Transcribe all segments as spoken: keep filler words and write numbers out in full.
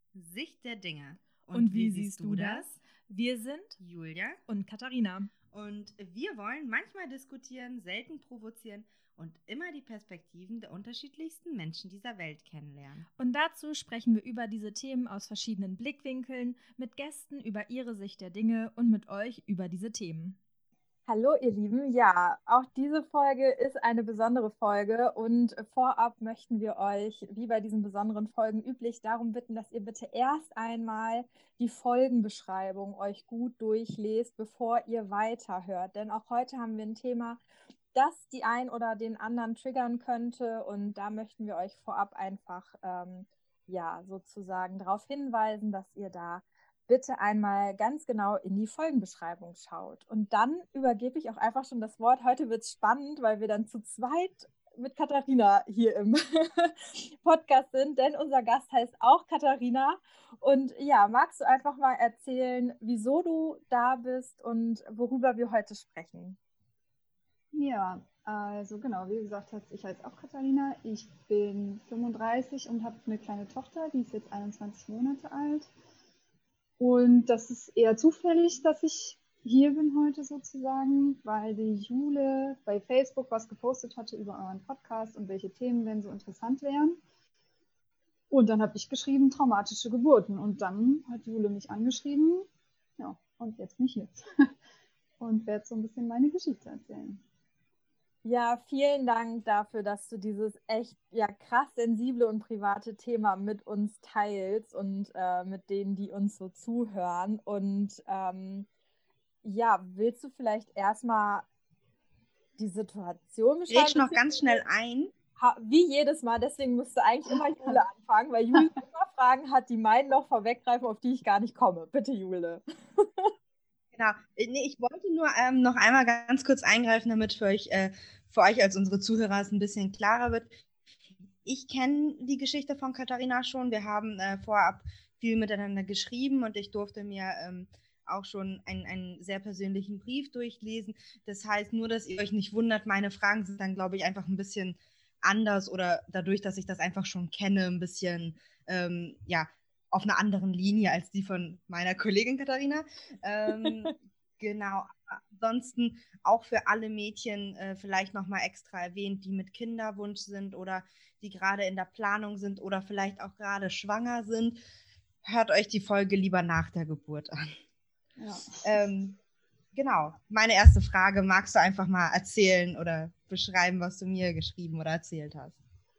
Sicht der Dinge. Und, und wie, wie siehst du das? das? Wir sind Julia und Katharina. Und wir wollen manchmal diskutieren, selten provozieren und immer die Perspektiven der unterschiedlichsten Menschen dieser Welt kennenlernen. Und dazu sprechen wir über diese Themen aus verschiedenen Blickwinkeln, mit Gästen über ihre Sicht der Dinge und mit euch über diese Themen. Hallo ihr Lieben, ja, auch diese Folge ist eine besondere Folge und vorab möchten wir euch, wie bei diesen besonderen Folgen üblich, darum bitten, dass ihr bitte erst einmal die Folgenbeschreibung euch gut durchlest, bevor ihr weiterhört. Denn auch heute haben wir ein Thema, das die ein oder den anderen triggern könnte und da möchten wir euch vorab einfach, ähm, ja, sozusagen darauf hinweisen, dass ihr da bitte einmal ganz genau in die Folgenbeschreibung schaut. Und dann übergebe ich auch einfach schon das Wort. Heute wird es spannend, weil wir dann zu zweit mit Katharina hier im Podcast sind, denn unser Gast heißt auch Katharina. Und ja, magst du einfach mal erzählen, wieso du da bist und worüber wir heute sprechen? Ja, also genau, wie gesagt hast, ich heiße auch Katharina. Ich bin fünfunddreißig und habe eine kleine Tochter, die ist jetzt einundzwanzig Monate alt. Und das ist eher zufällig, dass ich hier bin heute sozusagen, weil die Jule bei Facebook was gepostet hatte über euren Podcast und welche Themen denn so interessant wären. Und dann habe ich geschrieben, traumatische Geburten. Und dann hat Jule mich angeschrieben. Ja, und jetzt bin ich hier. Und werde so ein bisschen meine Geschichte erzählen. Ja, vielen Dank dafür, dass du dieses echt ja krass sensible und private Thema mit uns teilst und äh, mit denen, die uns so zuhören. Und ähm, ja, willst du vielleicht erstmal die Situation beschreiben? Ich noch ganz schnell ein. Wie jedes Mal, deswegen müsste eigentlich immer Jule anfangen, weil Jule immer Fragen hat, die meinen noch vorweggreifen, auf die ich gar nicht komme. Bitte, Jule. Genau. Nee, ich wollte nur ähm, noch einmal ganz kurz eingreifen, damit für euch, äh, für euch als unsere Zuhörer es ein bisschen klarer wird. Ich kenne die Geschichte von Katharina schon. Wir haben äh, vorab viel miteinander geschrieben und ich durfte mir ähm, auch schon einen, einen sehr persönlichen Brief durchlesen. Das heißt, nur, dass ihr euch nicht wundert, meine Fragen sind dann, glaube ich, einfach ein bisschen anders oder dadurch, dass ich das einfach schon kenne, ein bisschen, ähm, ja, auf einer anderen Linie als die von meiner Kollegin Katharina. Ähm, genau. Ansonsten auch für alle Mädchen äh, vielleicht nochmal extra erwähnt, die mit Kinderwunsch sind oder die gerade in der Planung sind oder vielleicht auch gerade schwanger sind. Hört euch die Folge lieber nach der Geburt an. Ja. Ähm, genau. Meine erste Frage, magst du einfach mal erzählen oder beschreiben, was du mir geschrieben oder erzählt hast?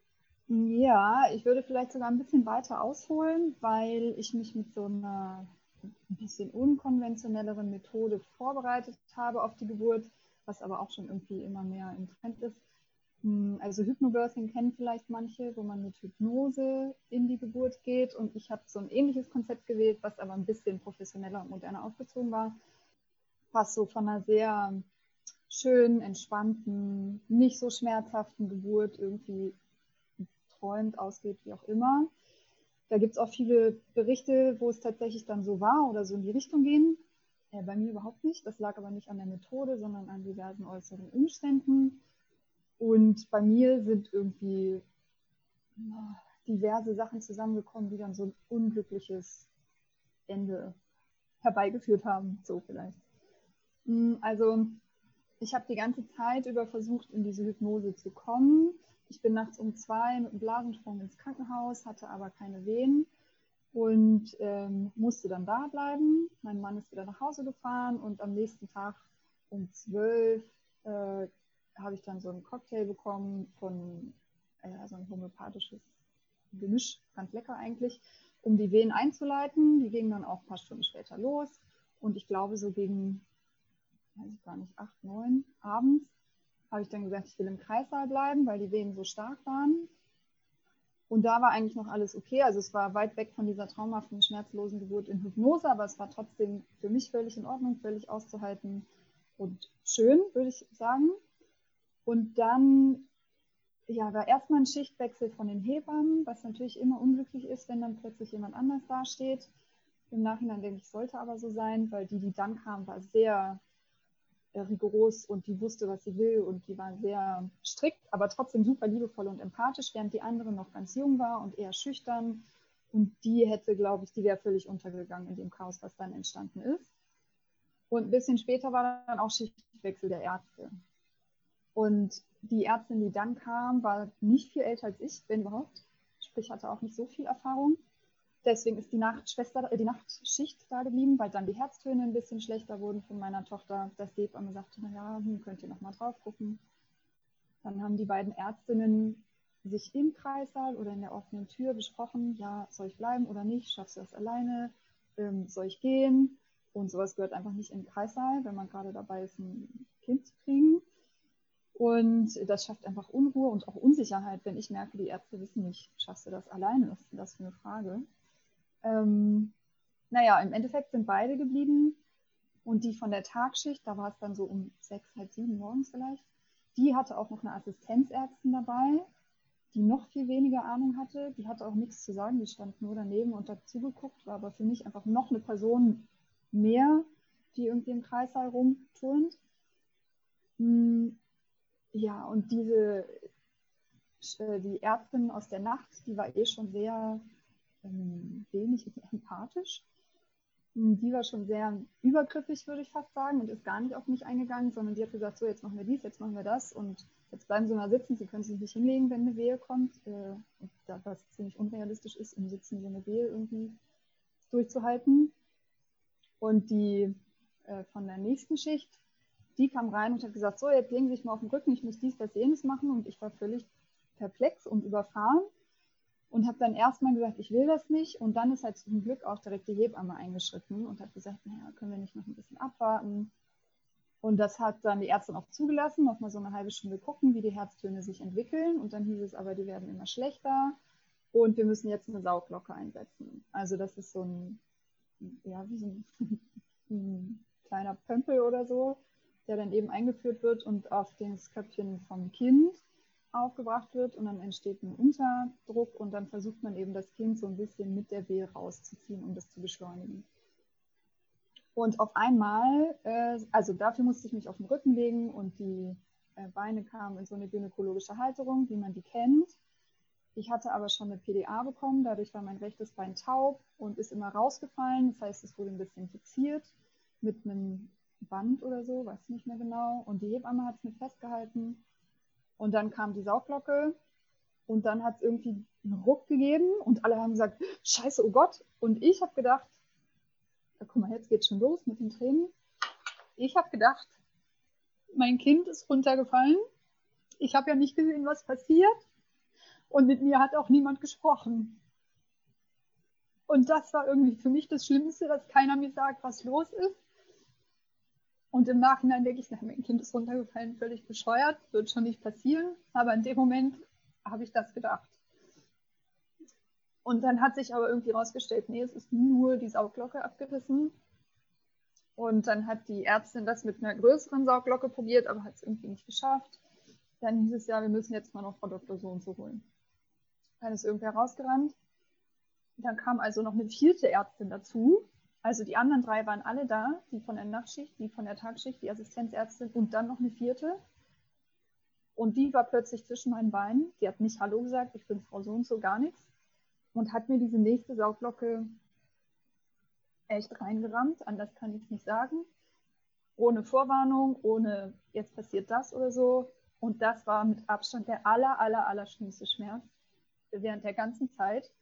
Ja, ich würde vielleicht sogar ein bisschen weiter ausholen, weil ich mich mit so einer ein bisschen unkonventionelleren Methode vorbereitet habe auf die Geburt, was aber auch schon irgendwie immer mehr im Trend ist. Also Hypnobirthing kennen vielleicht manche, wo man mit Hypnose in die Geburt geht, und ich habe so ein ähnliches Konzept gewählt, was aber ein bisschen professioneller und moderner aufgezogen war, was so von einer sehr schönen, entspannten, nicht so schmerzhaften Geburt irgendwie träumt, ausgeht, wie auch immer. Da gibt es auch viele Berichte, wo es tatsächlich dann so war oder so in die Richtung gehen. Äh, bei mir überhaupt nicht. Das lag aber nicht an der Methode, sondern an diversen äußeren Umständen. Und bei mir sind irgendwie diverse Sachen zusammengekommen, die dann so ein unglückliches Ende herbeigeführt haben, so vielleicht. Also ich habe die ganze Zeit über versucht, in diese Hypnose zu kommen. Ich bin nachts um zwei mit einem Blasensprung ins Krankenhaus, hatte aber keine Wehen und ähm, musste dann da bleiben. Mein Mann ist wieder nach Hause gefahren und am nächsten Tag um zwölf äh, habe ich dann so einen Cocktail bekommen von äh, so ein homöopathisches Gemisch, ganz lecker eigentlich, um die Wehen einzuleiten. Die gingen dann auch ein paar Stunden später los und ich glaube so gegen, weiß ich gar nicht, acht, neun abends habe ich dann gesagt, ich will im Kreissaal bleiben, weil die Wehen so stark waren. Und da war eigentlich noch alles okay. Also es war weit weg von dieser traumhaften, schmerzlosen Geburt in Hypnose, aber es war trotzdem für mich völlig in Ordnung, völlig auszuhalten und schön, würde ich sagen. Und dann ja, war erstmal ein Schichtwechsel von den Hebammen, was natürlich immer unglücklich ist, wenn dann plötzlich jemand anders dasteht. Im Nachhinein denke ich, sollte aber so sein, weil die, die dann kam, war sehr rigoros und die wusste, was sie will und die war sehr strikt, aber trotzdem super liebevoll und empathisch, während die andere noch ganz jung war und eher schüchtern Und die hätte, glaube ich, die wäre völlig untergegangen in dem Chaos, was dann entstanden ist. Und ein bisschen später war dann auch Schichtwechsel der Ärzte. Und die Ärztin, die dann kam, war nicht viel älter als ich, wenn überhaupt. Sprich, hatte auch nicht so viel Erfahrung. Deswegen ist die Nachtschwester, äh, die Nachtschicht da geblieben, weil dann die Herztöne ein bisschen schlechter wurden von meiner Tochter. Das die Hebamme sagte, naja, hm, könnt ihr noch mal drauf gucken. Dann haben die beiden Ärztinnen sich im Kreissaal oder in der offenen Tür besprochen, ja, soll ich bleiben oder nicht, schaffst du das alleine, ähm, soll ich gehen? Und sowas gehört einfach nicht in den Kreissaal, wenn man gerade dabei ist, ein Kind zu kriegen. Und das schafft einfach Unruhe und auch Unsicherheit, wenn ich merke, die Ärzte wissen nicht, schaffst du das alleine? Was ist denn das für eine Frage? Ähm, naja, im Endeffekt sind beide geblieben und die von der Tagschicht, da war es dann so um sechs, halb sieben morgens vielleicht, die hatte auch noch eine Assistenzärztin dabei, die noch viel weniger Ahnung hatte. Die hatte auch nichts zu sagen, die stand nur daneben und hat zugeguckt, war aber für mich einfach noch eine Person mehr, die irgendwie im Kreissaal rumturnt. Ja, und diese, die Ärztin aus der Nacht, die war eh schon sehr ähm, wenig empathisch. Die war schon sehr übergriffig, würde ich fast sagen, und ist gar nicht auf mich eingegangen, sondern die hat gesagt, so, jetzt machen wir dies, jetzt machen wir das und jetzt bleiben Sie mal sitzen, Sie können sich nicht hinlegen, wenn eine Wehe kommt. Äh, und da, was ziemlich unrealistisch ist, im Sitzen so eine Wehe irgendwie durchzuhalten. Und die äh, von der nächsten Schicht, die kam rein und hat gesagt, so, jetzt legen Sie sich mal auf den Rücken, ich muss dies, das, jenes machen. Und ich war völlig perplex und überfahren. Und habe dann erstmal gesagt, ich will das nicht. Und dann ist halt zum Glück auch direkt die Hebamme eingeschritten und hat gesagt, naja, können wir nicht noch ein bisschen abwarten. Und das hat dann die Ärztin auch zugelassen, noch mal so eine halbe Stunde gucken, wie die Herztöne sich entwickeln. Und dann hieß es aber, die werden immer schlechter und wir müssen jetzt eine Sauglocke einsetzen. Also das ist so ein, ja, wie so ein, ein kleiner Pömpel oder so, der dann eben eingeführt wird und auf das Köpfchen vom Kind aufgebracht wird und dann entsteht ein Unterdruck und dann versucht man eben das Kind so ein bisschen mit der Wehe rauszuziehen, um das zu beschleunigen. Und auf einmal, äh, also dafür musste ich mich auf den Rücken legen und die äh, Beine kamen in so eine gynäkologische Halterung, wie man die kennt. Ich hatte aber schon eine P D A bekommen, dadurch war mein rechtes Bein taub und ist immer rausgefallen. Das heißt, es wurde ein bisschen fixiert mit einem Band oder so, weiß nicht mehr genau. Und die Hebamme hat es mit festgehalten. Und dann kam die Sauglocke und dann hat es irgendwie einen Ruck gegeben und alle haben gesagt, scheiße, oh Gott. Und ich habe gedacht, ja, guck mal, jetzt geht's schon los mit den Tränen. Ich habe gedacht, mein Kind ist runtergefallen. Ich habe ja nicht gesehen, was passiert. Und mit mir hat auch niemand gesprochen. Und das war irgendwie für mich das Schlimmste, dass keiner mir sagt, was los ist. Und im Nachhinein denke ich, na, mein Kind ist runtergefallen, völlig bescheuert, wird schon nicht passieren. Aber in dem Moment habe ich das gedacht. Und dann hat sich aber irgendwie rausgestellt, nee, es ist nur die Sauglocke abgerissen. Und dann hat die Ärztin das mit einer größeren Sauglocke probiert, aber hat es irgendwie nicht geschafft. Dann hieß es ja, wir müssen jetzt mal noch Frau Doktor so und so holen. Dann ist irgendwer rausgerannt. Dann kam also noch eine vierte Ärztin dazu. Also die anderen drei waren alle da, die von der Nachtschicht, die von der Tagschicht, die Assistenzärztin und dann noch eine vierte. Und die war plötzlich zwischen meinen Beinen. Die hat nicht Hallo gesagt, ich bin Frau so und so, gar nichts. Und hat mir diese nächste Sauglocke echt reingerammt. Anders kann ich es nicht sagen. Ohne Vorwarnung, ohne jetzt passiert das oder so. Und das war mit Abstand der aller, aller, aller schlimmste Schmerz während der ganzen Zeit.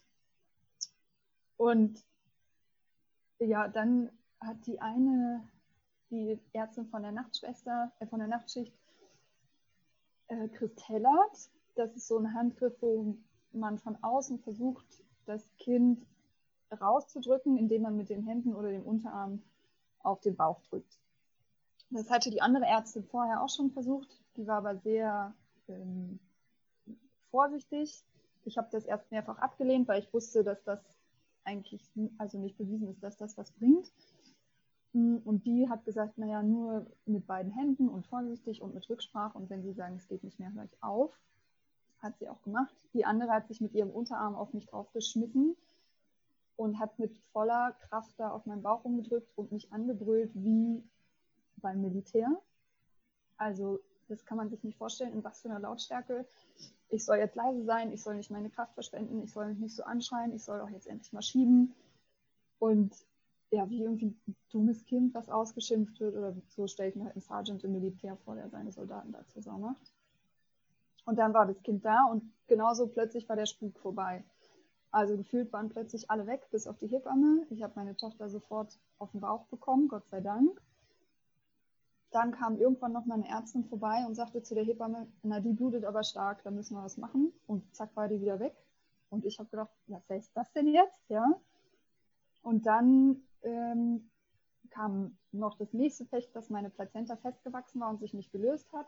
Und ja, dann hat die eine, die Ärztin von der Nachtschwester, äh, von der Nachtschicht, äh, Christellert. Das ist so ein Handgriff, wo man von außen versucht, das Kind rauszudrücken, indem man mit den Händen oder dem Unterarm auf den Bauch drückt. Das hatte die andere Ärztin vorher auch schon versucht. Die war aber sehr ähm, vorsichtig. Ich habe das erst mehrfach abgelehnt, weil ich wusste, dass das eigentlich also nicht bewiesen ist, dass das was bringt. Und die hat gesagt, naja, nur mit beiden Händen und vorsichtig und mit Rücksprache. Und wenn sie sagen, es geht nicht mehr, höre ich auf. Hat sie auch gemacht. Die andere hat sich mit ihrem Unterarm auf mich draufgeschmissen und hat mit voller Kraft da auf meinen Bauch rumgedrückt und mich angebrüllt wie beim Militär. Also das kann man sich nicht vorstellen, in was für einer Lautstärke. Ich soll jetzt leise sein, ich soll nicht meine Kraft verschwenden, ich soll mich nicht so anschreien, ich soll auch jetzt endlich mal schieben. Und ja, wie irgendwie ein dummes Kind, was ausgeschimpft wird, oder so stelle ich mir halt einen Sergeant im Militär vor, der seine Soldaten da zur Sau macht. Und dann war das Kind da und genauso plötzlich war der Spuk vorbei. Also gefühlt waren plötzlich alle weg, bis auf die Hebamme. Ich habe meine Tochter sofort auf den Bauch bekommen, Gott sei Dank. Dann kam irgendwann noch mal eine Ärztin vorbei und sagte zu der Hebamme, na, die blutet aber stark, da müssen wir was machen. Und zack, war die wieder weg. Und ich habe gedacht, was heißt das denn jetzt? Ja. Und dann ähm, kam noch das nächste Pech, dass meine Plazenta festgewachsen war und sich nicht gelöst hat.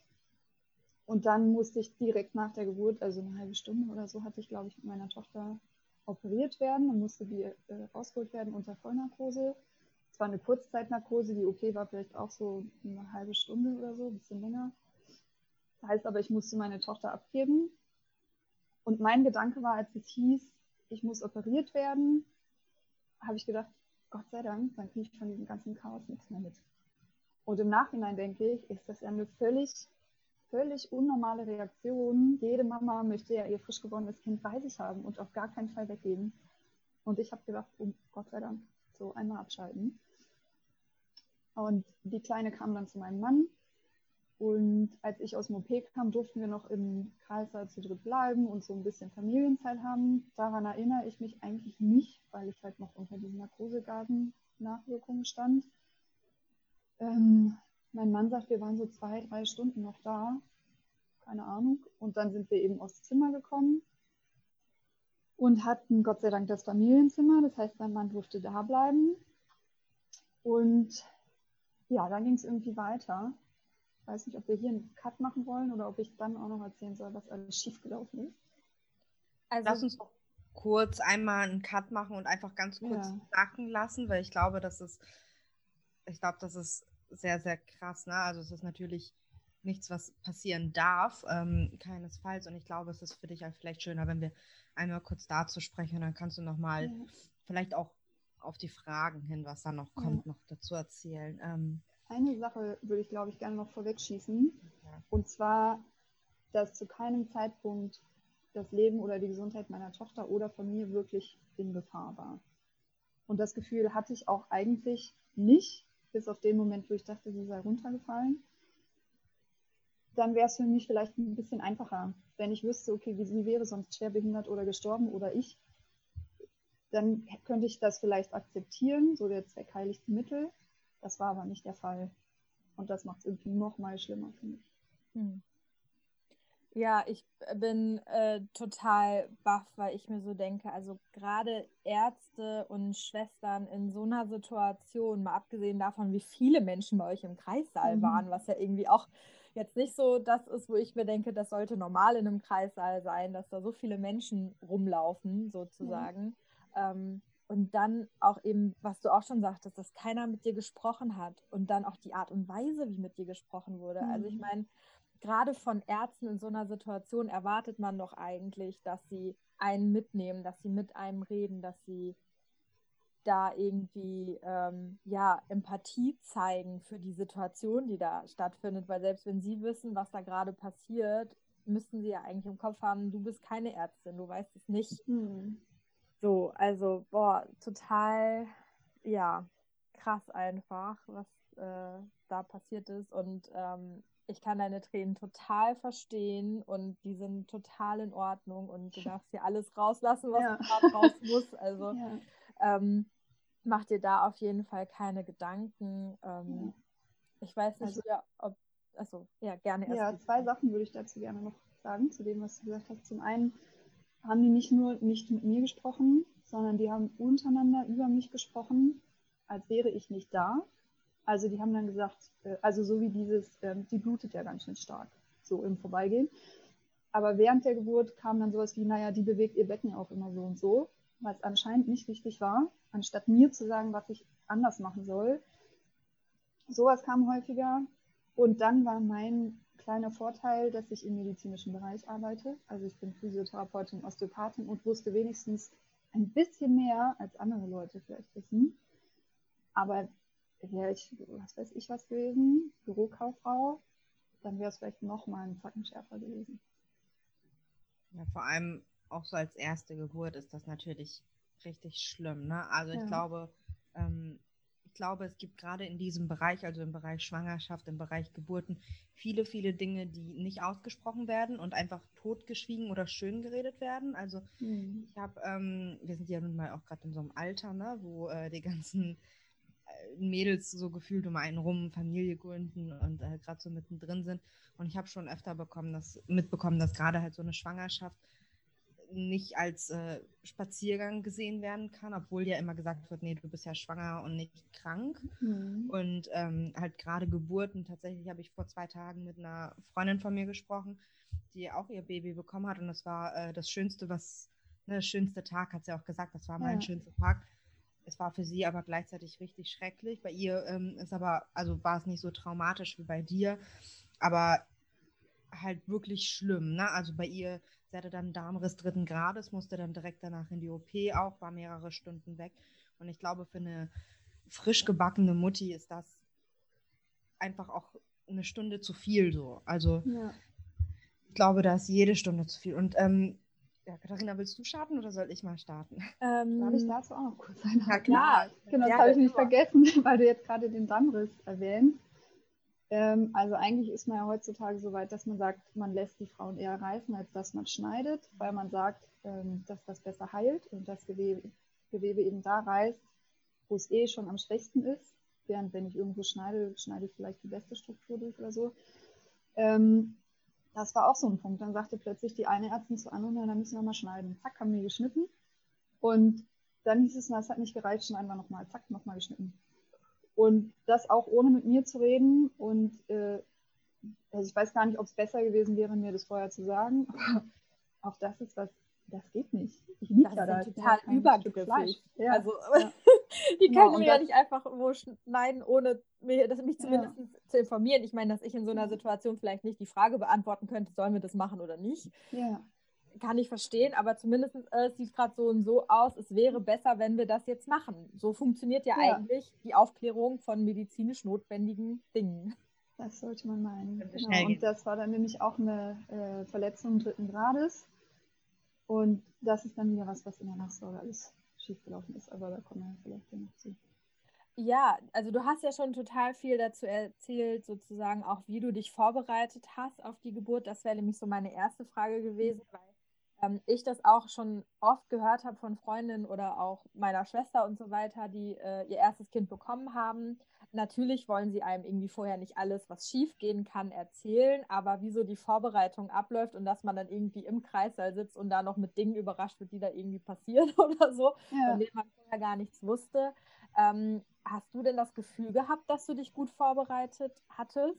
Und dann musste ich direkt nach der Geburt, also eine halbe Stunde oder so, hatte ich, glaube ich, mit meiner Tochter operiert werden. Dann musste die äh, rausgeholt werden unter Vollnarkose. Es war eine Kurzzeitnarkose, die O P war vielleicht auch so eine halbe Stunde oder so, ein bisschen länger. Das heißt aber, ich musste meine Tochter abgeben. Und mein Gedanke war, als es hieß, ich muss operiert werden, habe ich gedacht, Gott sei Dank, dann kriege ich von diesem ganzen Chaos nichts mehr mit. Und im Nachhinein denke ich, ist das ja eine völlig, völlig unnormale Reaktion. Jede Mama möchte ja ihr frisch geborenes Kind bei sich haben und auf gar keinen Fall weggeben. Und ich habe gedacht, oh Gott sei Dank, so einmal abschalten. Und die Kleine kam dann zu meinem Mann. Und als ich aus dem O P kam, durften wir noch im Kreissaal zu dritt bleiben und so ein bisschen Familienzeit haben. Daran erinnere ich mich eigentlich nicht, weil ich halt noch unter diesen Narkosegasen-Nachwirkungen stand. Ähm, mein Mann sagt, wir waren so zwei, drei Stunden noch da. Keine Ahnung. Und dann sind wir eben aufs Zimmer gekommen und hatten Gott sei Dank das Familienzimmer. Das heißt, mein Mann durfte da bleiben. Und ja, dann ging es irgendwie weiter. Ich weiß nicht, ob wir hier einen Cut machen wollen oder ob ich dann auch noch erzählen soll, was alles schiefgelaufen ist. Also, lass uns noch kurz einmal einen Cut machen und einfach ganz kurz Ja. sacken lassen, weil ich glaube, das ist, ich glaube, das ist sehr, sehr krass. Ne? Also es ist natürlich nichts, was passieren darf, ähm, keinesfalls. Und ich glaube, es ist für dich halt vielleicht schöner, wenn wir einmal kurz dazu sprechen und dann kannst du nochmal ja. vielleicht auch auf die Fragen hin, was da noch kommt, ja. noch dazu erzählen. Ähm, Eine Sache würde ich, glaube ich, gerne noch vorwegschießen. Ja. Und zwar, dass zu keinem Zeitpunkt das Leben oder die Gesundheit meiner Tochter oder von mir wirklich in Gefahr war. Und das Gefühl hatte ich auch eigentlich nicht, bis auf den Moment, wo ich dachte, sie sei runtergefallen. Dann wäre es für mich vielleicht ein bisschen einfacher, wenn ich wüsste, okay, wie sie wäre sonst schwerbehindert oder gestorben oder ich. Dann könnte ich das vielleicht akzeptieren, so der Zweck heiligt die Mittel. Das war aber nicht der Fall. Und das macht es irgendwie noch mal schlimmer für mich. Hm. Ja, ich bin äh, total baff, weil ich mir so denke, also gerade Ärzte und Schwestern in so einer Situation, mal abgesehen davon, wie viele Menschen bei euch im Kreissaal mhm. waren, was ja irgendwie auch jetzt nicht so das ist, wo ich mir denke, das sollte normal in einem Kreissaal sein, dass da so viele Menschen rumlaufen, sozusagen. Mhm. Ähm, Und dann auch eben, was du auch schon sagtest, dass keiner mit dir gesprochen hat und dann auch die Art und Weise, wie mit dir gesprochen wurde. Mhm. Also ich meine, gerade von Ärzten in so einer Situation erwartet man doch eigentlich, dass sie einen mitnehmen, dass sie mit einem reden, dass sie da irgendwie ähm, ja, Empathie zeigen für die Situation, die da stattfindet. Weil selbst wenn sie wissen, was da gerade passiert, müssten sie ja eigentlich im Kopf haben, du bist keine Ärztin, du weißt es nicht. Mhm. So, also, boah, total, ja, krass einfach, was äh, da passiert ist. Und ähm, ich kann deine Tränen total verstehen und die sind total in Ordnung und du darfst hier alles rauslassen, was ja. gerade raus muss. Also ja. ähm, mach dir da auf jeden Fall keine Gedanken. Ähm, ja. Ich weiß nicht, also, ja, ob, also, ja, gerne erst. Ja, zwei Sachen würde ich dazu gerne noch sagen, zu dem, was du gesagt hast. Zum einen haben die nicht nur nicht mit mir gesprochen, sondern die haben untereinander über mich gesprochen, als wäre ich nicht da. Also die haben dann gesagt, also so wie dieses, die blutet ja ganz schön stark, so im Vorbeigehen. Aber während der Geburt kam dann sowas wie, naja, die bewegt ihr Becken auch immer so und so, was anscheinend nicht wichtig war, anstatt mir zu sagen, was ich anders machen soll. Sowas kam häufiger. Und dann war mein kleiner Vorteil, dass ich im medizinischen Bereich arbeite. Also ich bin Physiotherapeutin und Osteopathin und wusste wenigstens ein bisschen mehr, als andere Leute vielleicht wissen. Aber wäre ich, was weiß ich was gewesen, Bürokauffrau, dann wäre es vielleicht noch mal ein Zacken schärfer gewesen. Ja, vor allem auch so als erste Geburt ist das natürlich richtig schlimm, ne? Also ich Ja. glaube, ähm, ich glaube, es gibt gerade in diesem Bereich, also im Bereich Schwangerschaft, im Bereich Geburten, viele, viele Dinge, die nicht ausgesprochen werden und einfach totgeschwiegen oder schön geredet werden. Also Mhm. ich habe, ähm, wir sind ja nun mal auch gerade in so einem Alter, ne, wo äh, die ganzen äh, Mädels so gefühlt um einen rum Familie gründen und äh, gerade so mittendrin sind. Und ich habe schon öfter bekommen, dass, mitbekommen, dass gerade halt so eine Schwangerschaft nicht als äh, Spaziergang gesehen werden kann, obwohl ja immer gesagt wird, nee, du bist ja schwanger und nicht krank. Mhm. Und ähm, halt gerade Geburten, tatsächlich habe ich vor zwei Tagen mit einer Freundin von mir gesprochen, die auch ihr Baby bekommen hat und das war äh, das Schönste, was, ne, der schönste Tag, hat sie auch gesagt, das war mein Ja. schönster Tag. Es war für sie aber gleichzeitig richtig schrecklich. Bei ihr ähm, ist aber, also war es nicht so traumatisch wie bei dir, aber halt wirklich schlimm, ne? Also bei ihr, sie hatte dann einen Darmriss dritten Grades, musste dann direkt danach in die O P auch, war mehrere Stunden weg. Und ich glaube, für eine frisch gebackene Mutti ist das einfach auch eine Stunde zu viel so. Also Ja. ich glaube, da ist jede Stunde zu viel. Und ähm, ja, Katharina, willst du starten oder soll ich mal starten? Darf ich Ähm, dazu auch noch kurz einhaken? Ja, klar. Genau, das Ja, habe ich das nicht vergessen, weil du jetzt gerade den Dammriss erwähnst. Ähm, also eigentlich ist man ja heutzutage so weit, dass man sagt, man lässt die Frauen eher reißen, als dass man schneidet, weil man sagt, ähm, dass das besser heilt und das Gewebe, Gewebe eben da reißt, wo es eh schon am schwächsten ist. Während wenn ich irgendwo schneide, schneide ich vielleicht die beste Struktur durch oder so. Ähm, das war auch so ein Punkt. Dann sagte plötzlich die eine Ärztin zu anderen, ja, dann müssen wir mal schneiden. Zack, haben wir geschnitten. Und dann hieß es, na, es hat nicht gereicht, schneiden wir nochmal. Zack, nochmal geschnitten. Und das auch ohne mit mir zu reden. Und äh, also ich weiß gar nicht, ob es besser gewesen wäre, mir das vorher zu sagen. Aber auch das ist was, das geht nicht. Ich liege das ja ist da. ja ich bin total kein Stück Fleisch. übergriffig. Ja, Also, ja. die Genau, können und mir ja das- nicht einfach wo schneiden, ohne mir, das, mich Ja. zumindest zu informieren. Ich meine, dass ich in so einer Ja. Situation vielleicht nicht die Frage beantworten könnte, sollen wir das machen oder nicht. Ja, Kann ich verstehen, aber zumindest äh, es sieht gerade so und so aus, es wäre besser, wenn wir das jetzt machen. So funktioniert ja, Ja. eigentlich die Aufklärung von medizinisch notwendigen Dingen. das sollte man meinen. Könnte Genau. schnell gehen. Und das war dann nämlich auch eine äh, Verletzung dritten Grades. Und das ist dann wieder was, was in der Nachsorge alles schiefgelaufen ist. Aber da kommen wir vielleicht noch zu. Ja, also du hast ja schon total viel dazu erzählt, sozusagen auch, wie du dich vorbereitet hast auf die Geburt. Das wäre nämlich so meine erste Frage gewesen, weil ähm, ich das auch schon oft gehört habe von Freundinnen oder auch meiner Schwester und so weiter, die äh, ihr erstes Kind bekommen haben. Natürlich wollen sie einem irgendwie vorher nicht alles, was schief gehen kann, erzählen, aber wie so die Vorbereitung abläuft und dass man dann irgendwie im Kreissaal sitzt und da noch mit Dingen überrascht wird, die da irgendwie passieren oder so, Ja. von denen man vorher gar nichts wusste. Ähm, hast du denn das Gefühl gehabt, dass du dich gut vorbereitet hattest?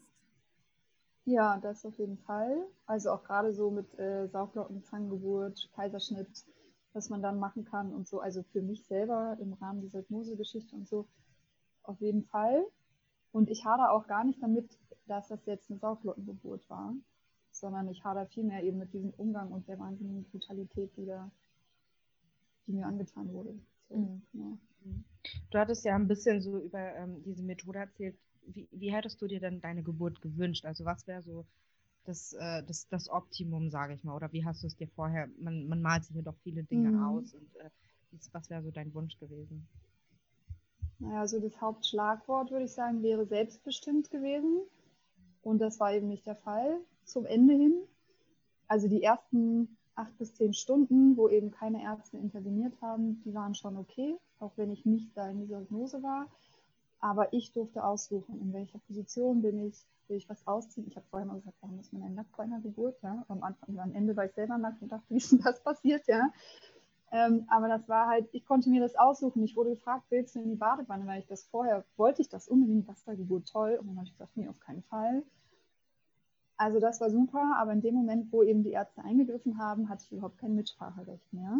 Ja, das auf jeden Fall. Also auch gerade so mit äh, Saugglocken, Zangengeburt, Kaiserschnitt, was man dann machen kann und so. Also für mich selber im Rahmen dieser Hypnose-Geschichte und so auf jeden Fall. Und ich hadere auch gar nicht damit, dass das jetzt eine Sauglockengeburt war, sondern ich hadere vielmehr eben mit diesem Umgang und der wahnsinnigen Brutalität, die, da, die mir angetan wurde. So, Mhm. ja. Du hattest ja ein bisschen so über ähm, diese Methode erzählt. Wie, wie hättest du dir denn deine Geburt gewünscht? Also was wäre so das, äh, das, das Optimum, sage ich mal? Oder wie hast du es dir vorher, man, man malt sich ja doch viele Dinge Mhm. aus. Und äh, was wäre so dein Wunsch gewesen? Naja, so das Hauptschlagwort, würde ich sagen, wäre selbstbestimmt gewesen. Und das war eben nicht der Fall zum Ende hin. Also die ersten acht bis zehn Stunden, wo eben keine Ärzte interveniert haben, die waren schon okay, auch wenn ich nicht da in dieser Hypnose war. Aber ich durfte aussuchen, in welcher Position bin ich, will ich was ausziehen. Ich habe vorher mal gesagt, warum ist man denn nackt bei einer Geburt? Ja? Am Anfang, am Ende war ich selber nackt und dachte, wie ist denn das passiert? Ja? Ähm, aber das war halt, ich konnte mir das aussuchen. Ich wurde gefragt, willst du in die Badewanne? Weil ich das vorher, wollte ich das unbedingt, Wassergeburt, toll. Und dann habe ich gesagt, nee, auf keinen Fall. Also das war super, aber in dem Moment, wo eben die Ärzte eingegriffen haben, hatte ich überhaupt kein Mitspracherecht mehr.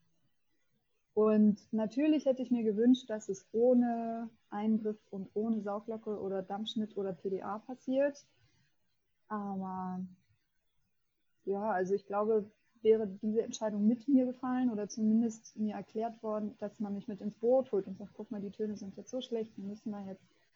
Und natürlich hätte ich mir gewünscht, dass es ohne Eingriff und ohne Sauglocke oder Dammschnitt oder P D A passiert. Aber ja, also ich glaube, wäre diese Entscheidung mit mir gefallen oder zumindest mir erklärt worden, dass man mich mit ins Boot holt und sagt, guck mal, die Töne sind jetzt so schlecht, wir müssen da jetzt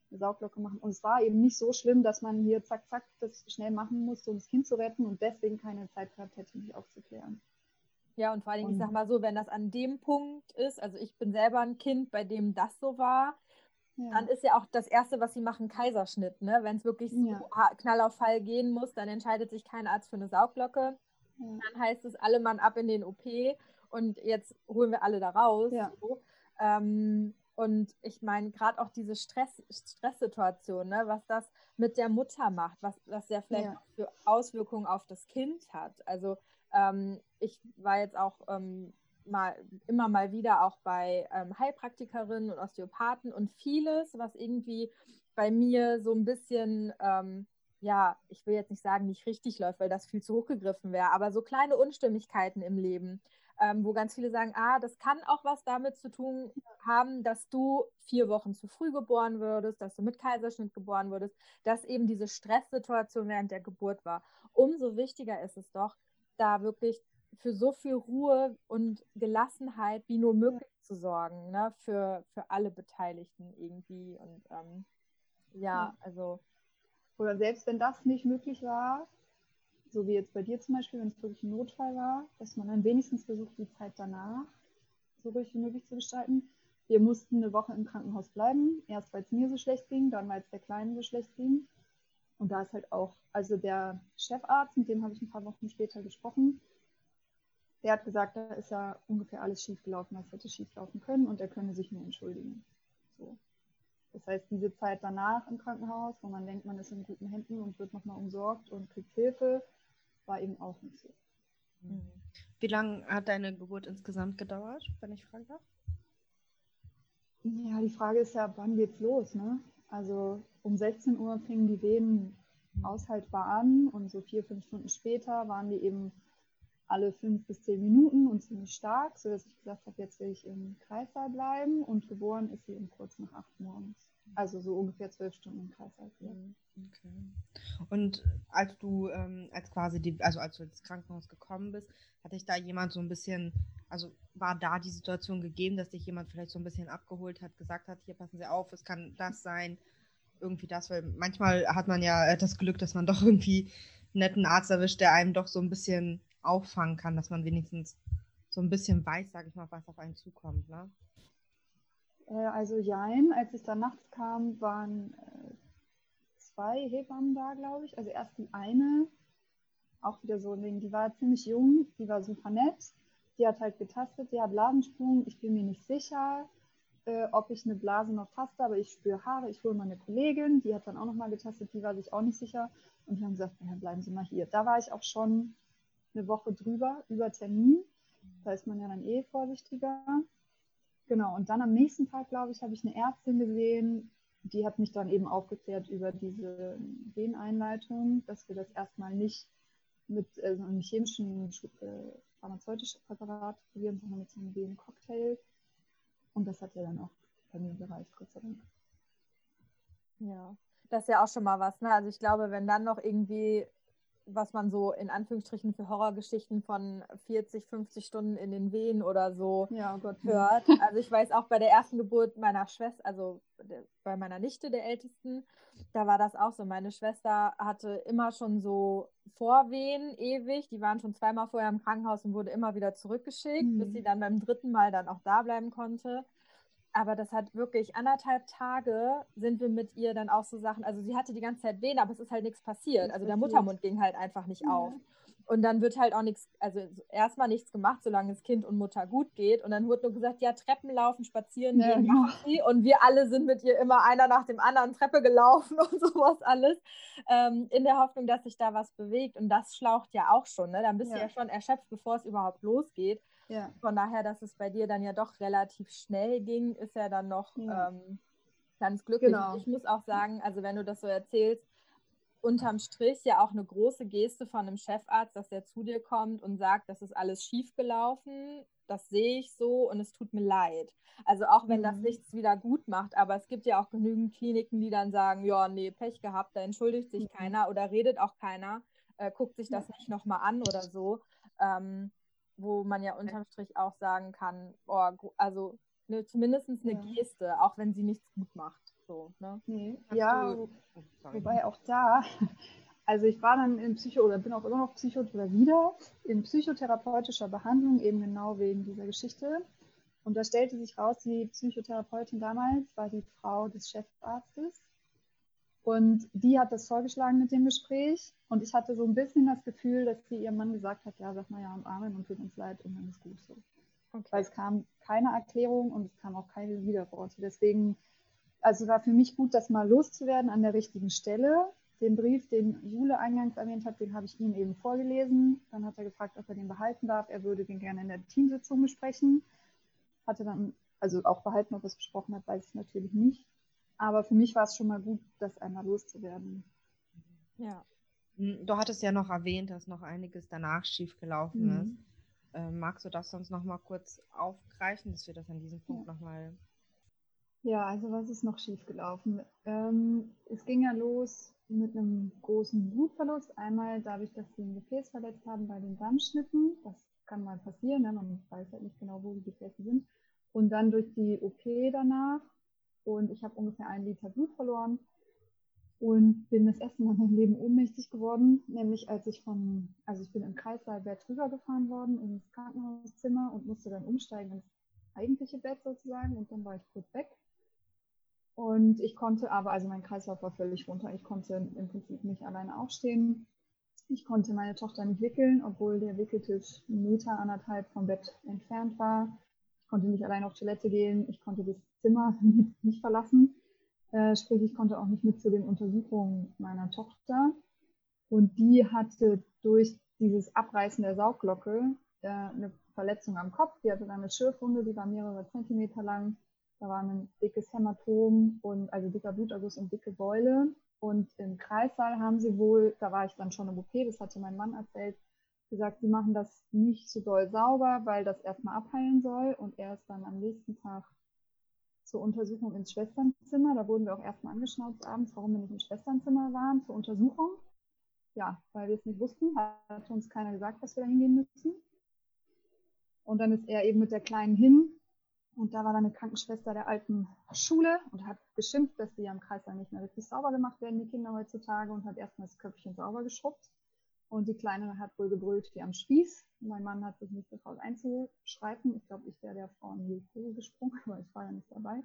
eine Sauglocke machen. Und es war eben nicht so schlimm, dass man hier zack, zack, das schnell machen musste, um das Kind zu retten und deswegen keine Zeit gehabt hätte, mich aufzuklären. Ja, und vor allen Dingen, ich Und- sag mal so, wenn das an dem Punkt ist, also ich bin selber ein Kind, bei dem das so war, Ja. dann ist ja auch das Erste, was sie machen, Kaiserschnitt. Ne? Wenn es wirklich so Ja. ha- Knall auf Fall gehen muss, dann entscheidet sich kein Arzt für eine Saugglocke. Ja. Dann heißt es, alle Mann ab in den O P und jetzt holen wir alle da raus. Ja. So. Ähm, und ich meine, gerade auch diese Stress, Stresssituation, ne, was das mit der Mutter macht, was das ja vielleicht Ja. auch für Auswirkungen auf das Kind hat. Also ähm, ich war jetzt auch ähm, mal immer mal wieder auch bei ähm, Heilpraktikerinnen und Osteopathen und vieles, was irgendwie bei mir so ein bisschen, ähm, ja, ich will jetzt nicht sagen, nicht richtig läuft, weil das viel zu hoch gegriffen wäre, aber so kleine Unstimmigkeiten im Leben, ähm, wo ganz viele sagen, ah, das kann auch was damit zu tun haben, dass du vier Wochen zu früh geboren würdest, dass du mit Kaiserschnitt geboren würdest, dass eben diese Stresssituation während der Geburt war. Umso wichtiger ist es doch, da wirklich für so viel Ruhe und Gelassenheit wie nur möglich ja. zu sorgen, ne? für, für alle Beteiligten irgendwie. Und ähm, ja, ja, also. Oder selbst wenn das nicht möglich war, so wie jetzt bei dir zum Beispiel, wenn es wirklich ein Notfall war, dass man dann wenigstens versucht, die Zeit danach so ruhig wie möglich zu gestalten. Wir mussten eine Woche im Krankenhaus bleiben, erst weil es mir so schlecht ging, dann weil es der Kleinen so schlecht ging. Und da ist halt auch, also der Chefarzt, mit dem habe ich ein paar Wochen später gesprochen, der hat gesagt, da ist ja ungefähr alles schief gelaufen, was hätte schief laufen können und er könne sich nur entschuldigen. So. Das heißt, diese Zeit danach im Krankenhaus, wo man denkt, man ist in guten Händen und wird nochmal umsorgt und kriegt Hilfe, war eben auch nicht so. Wie lange hat deine Geburt insgesamt gedauert, wenn ich fragen darf? Ja, die Frage ist ja, wann geht's los, ne? Also um sechzehn Uhr fingen die Wehen aushaltbar an und so vier, fünf Stunden später waren die eben alle fünf bis zehn Minuten und ziemlich stark, sodass ich gesagt habe, jetzt will ich im Kreißsaal bleiben und geboren ist sie um kurz nach acht morgens. Also so ungefähr zwölf Stunden im Kreißsaal. Okay. Und als du, ähm, als quasi die, also als du ins Krankenhaus gekommen bist, hatte dich da jemand so ein bisschen, also war da die Situation gegeben, dass dich jemand vielleicht so ein bisschen abgeholt hat, gesagt hat, hier passen Sie auf, es kann das sein, irgendwie das, weil manchmal hat man ja das Glück, dass man doch irgendwie einen netten Arzt erwischt, der einem doch so ein bisschen auffangen kann, dass man wenigstens so ein bisschen weiß, sage ich mal, was auf einen zukommt, ne? Äh, also jein, als ich dann nachts kam, waren äh, zwei Hebammen da, glaube ich. Also erst die eine, auch wieder so ein Ding, die war ziemlich jung, die war super nett. Die hat halt getastet, ja, Blasensprung, ich bin mir nicht sicher, äh, ob ich eine Blase noch taste, aber ich spüre Haare, ich hole meine Kollegin, die hat dann auch nochmal getastet, die war sich auch nicht sicher. Und die haben gesagt, ja, bleiben Sie mal hier. Da war ich auch schon eine Woche drüber, über Termin. Da ist man ja dann eh vorsichtiger. Genau, und dann am nächsten Tag, glaube ich, habe ich eine Ärztin gesehen, die hat mich dann eben aufgeklärt über diese Veneinleitung, dass wir das erstmal nicht mit äh, so einem chemischen, äh, pharmazeutischen Präparat probieren, sondern mit so einem Venencocktail. Und das hat ja dann auch bei mir gereicht, Gott sei Dank. Ja, das ist ja auch schon mal was, ne? Also ich glaube, wenn dann noch irgendwie, was man so in Anführungsstrichen für Horrorgeschichten von vierzig, fünfzig Stunden in den Wehen oder so ja, oh Gott, hört. Also ich weiß auch bei der ersten Geburt meiner Schwester, also bei meiner Nichte, der Ältesten, da war das auch so. Meine Schwester hatte immer schon so Vorwehen ewig. Die waren schon zweimal vorher im Krankenhaus und wurde immer wieder zurückgeschickt, mhm. bis sie dann beim dritten Mal dann auch da bleiben konnte. Aber das hat wirklich anderthalb Tage sind wir mit ihr dann auch so Sachen, also sie hatte die ganze Zeit Wehen, aber es ist halt nichts passiert. Also der Muttermund ging halt einfach nicht ja. auf. Und dann wird halt auch nichts, also erstmal nichts gemacht, solange es Kind und Mutter gut geht. Und dann wurde nur gesagt, ja, Treppen laufen, spazieren ja, gehen, machen sie. Und wir alle sind mit ihr immer einer nach dem anderen Treppe gelaufen und sowas alles. Ähm, in der Hoffnung, dass sich da was bewegt. Und das schlaucht ja auch schon. Ne? Dann bist ja. du ja schon erschöpft, bevor es überhaupt losgeht. Ja. Von daher, dass es bei dir dann ja doch relativ schnell ging, ist ja dann noch ja. ähm, ganz glücklich. Genau. Ich muss auch sagen, also wenn du das so erzählst, unterm Strich ja auch eine große Geste von einem Chefarzt, dass der zu dir kommt und sagt, das ist alles schief gelaufen, das sehe ich so und es tut mir leid. Also auch wenn mhm. das nichts wieder gut macht, aber es gibt ja auch genügend Kliniken, die dann sagen, ja, nee, Pech gehabt, da entschuldigt sich mhm. keiner oder redet auch keiner, äh, guckt sich das ja. nicht nochmal an oder so. Ähm, wo man ja unterm Strich auch sagen kann, oh, also ne, zumindest eine ja. Geste, auch wenn sie nichts gut macht. so, ne? Nee, Kannst ja, du- wo, Oh, sorry. wobei auch da, also ich war dann in Psycho oder bin auch immer noch Psycho oder wieder in psychotherapeutischer Behandlung, eben genau wegen dieser Geschichte. Und da stellte sich raus, die Psychotherapeutin damals war die Frau des Chefarztes. Und die hat das vorgeschlagen mit dem Gespräch. Und ich hatte so ein bisschen das Gefühl, dass sie ihrem Mann gesagt hat, ja, sag mal ja Amen und tut uns leid und dann ist gut so. Okay. Weil es kam keine Erklärung und es kam auch keine Widerworte. Deswegen, also war für mich gut, das mal loszuwerden an der richtigen Stelle. Den Brief, den Jule eingangs erwähnt hat, den habe ich ihm eben vorgelesen. Dann hat er gefragt, ob er den behalten darf. Er würde den gerne in der Teamsitzung besprechen. Hatte dann, also auch behalten, ob er es besprochen hat, weiß ich natürlich nicht. Aber für mich war es schon mal gut, das einmal loszuwerden. Ja. Hm, Du hattest ja noch erwähnt, dass noch einiges danach schiefgelaufen Mhm. ist. Ähm, magst du das sonst noch mal kurz aufgreifen, dass wir das an diesem Punkt Ja. noch mal... Ja, also was ist noch schiefgelaufen? Ähm, es ging ja los mit einem großen Blutverlust. Einmal dadurch, dass sie ein Gefäß verletzt haben bei den Dammschnitten. Das kann mal passieren, ne? Man weiß halt nicht genau, wo die Gefäße sind. Und dann durch die O P danach. Und ich habe ungefähr einen Liter Blut verloren und bin das erste Mal in meinem Leben ohnmächtig geworden. Nämlich als ich von, also ich bin im Kreissaalbett rübergefahren worden ins Krankenhauszimmer und musste dann umsteigen ins eigentliche Bett sozusagen. Und dann war ich kurz weg. Und ich konnte aber, also mein Kreislauf war völlig runter. Ich konnte im Prinzip nicht alleine aufstehen. Ich konnte meine Tochter nicht wickeln, obwohl der Wickeltisch einen Meter, anderthalb vom Bett entfernt war. Ich konnte nicht alleine auf Toilette gehen. Ich konnte das Zimmer nicht verlassen. Äh, sprich, ich konnte auch nicht mit zu den Untersuchungen meiner Tochter. Und die hatte durch dieses Abreißen der Sauglocke äh, eine Verletzung am Kopf. Die hatte dann eine Schürfwunde, die war mehrere Zentimeter lang. Da war ein dickes Hämatom und also dicker Bluterguss und dicke Beule. Und im Kreissaal haben sie wohl, da war ich dann schon im O P, das hatte mein Mann erzählt, gesagt, sie machen das nicht so doll sauber, weil das erstmal abheilen soll. Und er ist dann am nächsten Tag zur Untersuchung ins Schwesternzimmer. Da wurden wir auch erstmal angeschnauzt abends, warum wir nicht im Schwesternzimmer waren zur Untersuchung. Ja, weil wir es nicht wussten, hat uns keiner gesagt, dass wir da hingehen müssen. Und dann ist er eben mit der Kleinen hin. Und da war dann eine Krankenschwester der alten Schule und hat geschimpft, dass die am Kreissaal nicht mehr richtig sauber gemacht werden, die Kinder heutzutage, und hat erstmal das Köpfchen sauber geschrubbt. Und die Kleine hat wohl gebrüllt wie am Spieß. Mein Mann hat sich nicht getraut einzuschreiten. Ich glaube, ich wäre der Frau in die Kugel gesprungen, aber ich war ja nicht dabei.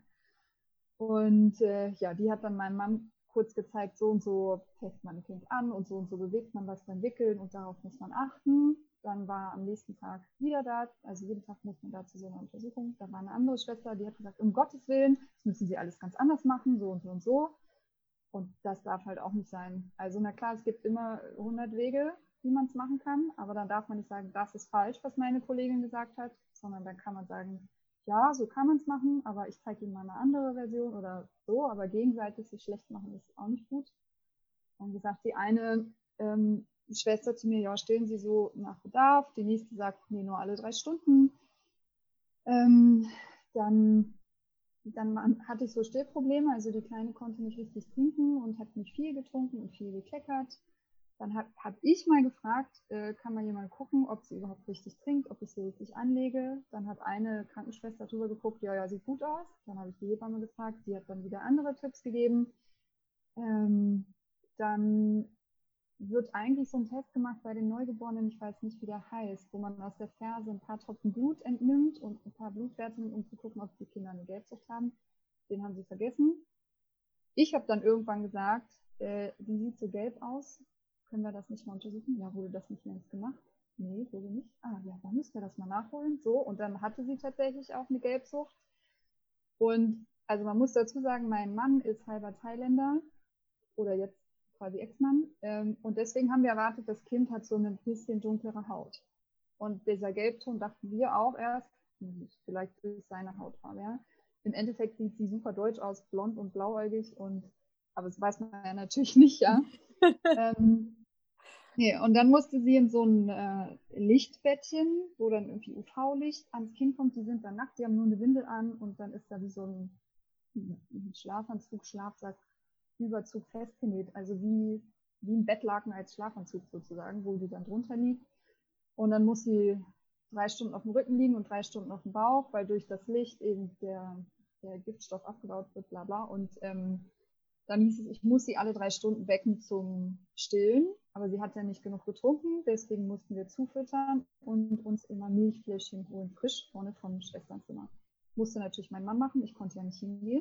Und äh, ja, die hat dann meinem Mann kurz gezeigt, so und so fässt man ein Kind an und so und so bewegt man was beim Wickeln und darauf muss man achten. Dann war am nächsten Tag wieder da, also jeden Tag muss man da zu so einer Untersuchung. Da war eine andere Schwester, die hat gesagt, um Gottes Willen, das müssen sie alles ganz anders machen, so und so und so. Und das darf halt auch nicht sein. Also na klar, es gibt immer hundert Wege, wie man es machen kann, aber dann darf man nicht sagen, das ist falsch, was meine Kollegin gesagt hat, sondern dann kann man sagen, ja, so kann man es machen, aber ich zeige Ihnen mal eine andere Version oder so, aber gegenseitig sich schlecht machen ist auch nicht gut. Dann gesagt, die eine ähm, Schwester zu mir, ja, stillen Sie so nach Bedarf, die nächste sagt, nee, nur alle drei Stunden. Ähm, dann dann hatte ich so Stillprobleme, also die Kleine konnte nicht richtig trinken und hat nicht viel getrunken und viel gekleckert. Dann habe hab ich mal gefragt, äh, kann mal jemand gucken, ob sie überhaupt richtig trinkt, ob ich sie richtig anlege. Dann hat eine Krankenschwester drüber geguckt, ja, ja, sieht gut aus. Dann habe ich die Hebamme gefragt, die hat dann wieder andere Tipps gegeben. Ähm, dann wird eigentlich so ein Test gemacht bei den Neugeborenen, ich weiß nicht, wie der heißt, wo man aus der Ferse ein paar Tropfen Blut entnimmt und ein paar Blutwerte, um zu gucken, ob die Kinder eine Gelbsucht haben. Den haben sie vergessen. Ich habe dann irgendwann gesagt, äh, die sieht so gelb aus, können wir das nicht mal untersuchen? Ja, wurde das nicht längst gemacht? Nee, wurde nicht. Ah, ja, dann müssen wir das mal nachholen. So, und dann hatte sie tatsächlich auch eine Gelbsucht. Und also man muss dazu sagen, mein Mann ist halber Thailänder oder jetzt quasi Ex-Mann. Ähm, und deswegen haben wir erwartet, das Kind hat so eine bisschen dunklere Haut. Und dieser Gelbton dachten wir auch erst, vielleicht ist seine Hautfarbe, ja. Im Endeffekt sieht sie super deutsch aus, blond und blauäugig, und aber das weiß man ja natürlich nicht, ja. ähm, nee, und dann musste sie in so ein äh, Lichtbettchen, wo dann irgendwie U V-Licht ans Kind kommt. Die sind dann nackt, die haben nur eine Windel an und dann ist da wie so ein, ein Schlafanzug, Schlafsack, Überzug festgenäht, also wie, wie ein Bettlaken als Schlafanzug sozusagen, wo die dann drunter liegt. Und dann muss sie drei Stunden auf dem Rücken liegen und drei Stunden auf dem Bauch, weil durch das Licht eben der, der Giftstoff abgebaut wird, bla bla. Und ähm, dann hieß es, ich muss sie alle drei Stunden wecken zum Stillen, aber sie hat ja nicht genug getrunken, deswegen mussten wir zufüttern und uns immer Milchfläschchen holen, frisch, vorne vom Schwesternzimmer. Musste natürlich mein Mann machen, ich konnte ja nicht hingehen.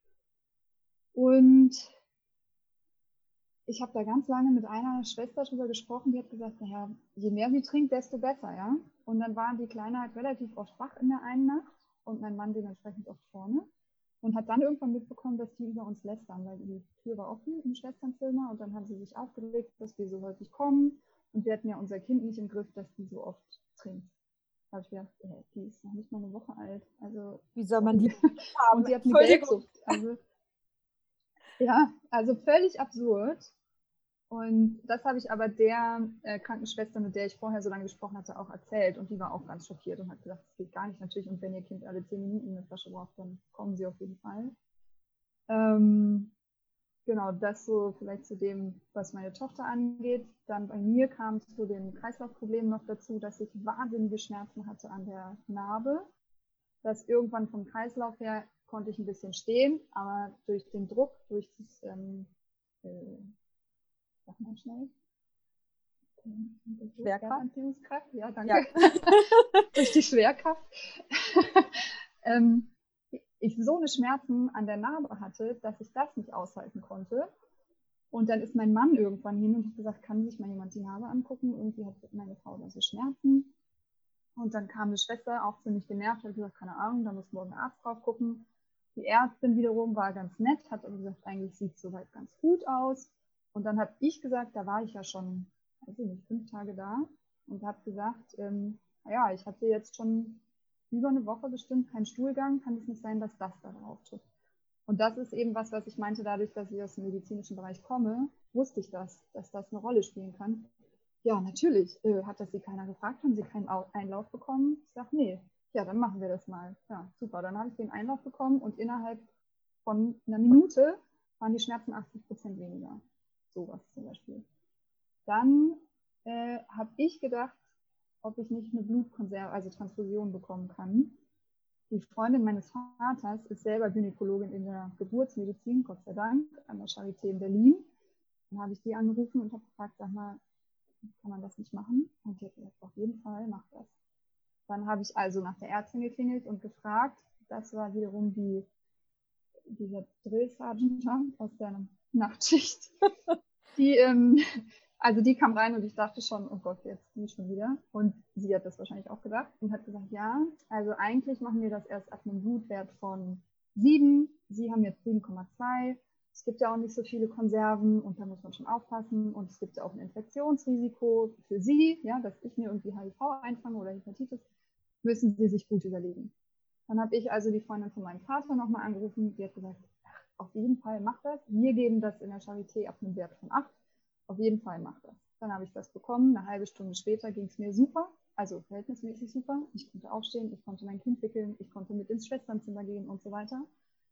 Und ich habe da ganz lange mit einer Schwester drüber gesprochen, die hat gesagt, naja, je mehr sie trinkt, desto besser, ja. Und dann war die Kleine halt relativ oft wach in der einen Nacht und mein Mann dementsprechend oft vorne. Und hat dann irgendwann mitbekommen, dass die über uns lästern, weil die Tür war offen im Schwesternzimmer und dann haben sie sich aufgeregt, dass wir so häufig kommen und wir hatten ja unser Kind nicht im Griff, dass die so oft trinkt. Da habe ich gedacht, ey, die ist noch nicht mal eine Woche alt. Also, wie soll man die haben? Und die hat eine Gelbsucht. Also, ja, also völlig absurd. Und das habe ich aber der äh, Krankenschwester, mit der ich vorher so lange gesprochen hatte, auch erzählt. Und die war auch ganz schockiert und hat gesagt, das geht gar nicht natürlich. Und wenn ihr Kind alle zehn Minuten eine Flasche braucht, dann kommen sie auf jeden Fall. Ähm, genau, das so vielleicht zu dem, was meine Tochter angeht. Dann bei mir kam zu den Kreislaufproblemen noch dazu, dass ich wahnsinnige Schmerzen hatte an der Narbe. Dass irgendwann vom Kreislauf her konnte ich ein bisschen stehen, aber durch den Druck, durch das ähm, äh, sag mal schnell. Schwerkraft? Ja, danke. Ja. Durch die Schwerkraft. ähm, ich so eine Schmerzen an der Narbe hatte, dass ich das nicht aushalten konnte. Und dann ist mein Mann irgendwann hin und hat gesagt, kann sich mal jemand die Narbe angucken? Irgendwie hat meine Frau da so Schmerzen. Und dann kam eine Schwester, auch ziemlich genervt, hat gesagt, keine Ahnung, da muss morgen ein Arzt drauf gucken. Die Ärztin wiederum war ganz nett, hat aber gesagt, eigentlich sieht es soweit ganz gut aus. Und dann habe ich gesagt, da war ich ja schon, weiß ich nicht, fünf Tage da und habe gesagt, ähm, naja, ich hatte jetzt schon über eine Woche bestimmt keinen Stuhlgang, kann es nicht sein, dass das da drauf tritt. Und das ist eben was, was ich meinte, dadurch, dass ich aus dem medizinischen Bereich komme, wusste ich das, dass das eine Rolle spielen kann. Ja, natürlich. Äh, hat das Sie keiner gefragt? Haben Sie keinen Einlauf bekommen? Ich sage, nee. Ja, dann machen wir das mal. Ja, super. Dann habe ich den Einlauf bekommen und innerhalb von einer Minute waren die Schmerzen achtzig Prozent weniger. Sowas zum Beispiel. Dann äh, habe ich gedacht, ob ich nicht eine Blutkonserve, also Transfusion bekommen kann. Die Freundin meines Vaters ist selber Gynäkologin in der Geburtsmedizin, Gott sei Dank, an der Charité in Berlin. Dann habe ich die angerufen und habe gefragt, sag mal, kann man das nicht machen? Und die hat gesagt, auf jeden Fall, mach das. Dann habe ich also nach der Ärztin geklingelt und gefragt. Das war wiederum die, dieser Drill Sergeant aus der Nachtschicht. Die, ähm, also die kam rein und ich dachte schon, oh Gott, jetzt die schon wieder. Und sie hat das wahrscheinlich auch gedacht und hat gesagt, ja, also eigentlich machen wir das erst ab einem Blutwert von sieben. Sie haben jetzt sieben Komma zwei. Es gibt ja auch nicht so viele Konserven und da muss man schon aufpassen. Und es gibt ja auch ein Infektionsrisiko für Sie, ja, dass ich mir irgendwie H I V einfange oder Hepatitis, müssen Sie sich gut überlegen. Dann habe ich also die Freundin von meinem Vater nochmal angerufen, die hat gesagt, ach, auf jeden Fall mach das. Wir geben das in der Charité ab einem Wert von acht. Auf jeden Fall mach das. Dann habe ich das bekommen. Eine halbe Stunde später ging es mir super, also verhältnismäßig super. Ich konnte aufstehen, ich konnte mein Kind wickeln, ich konnte mit ins Schwesternzimmer gehen und so weiter.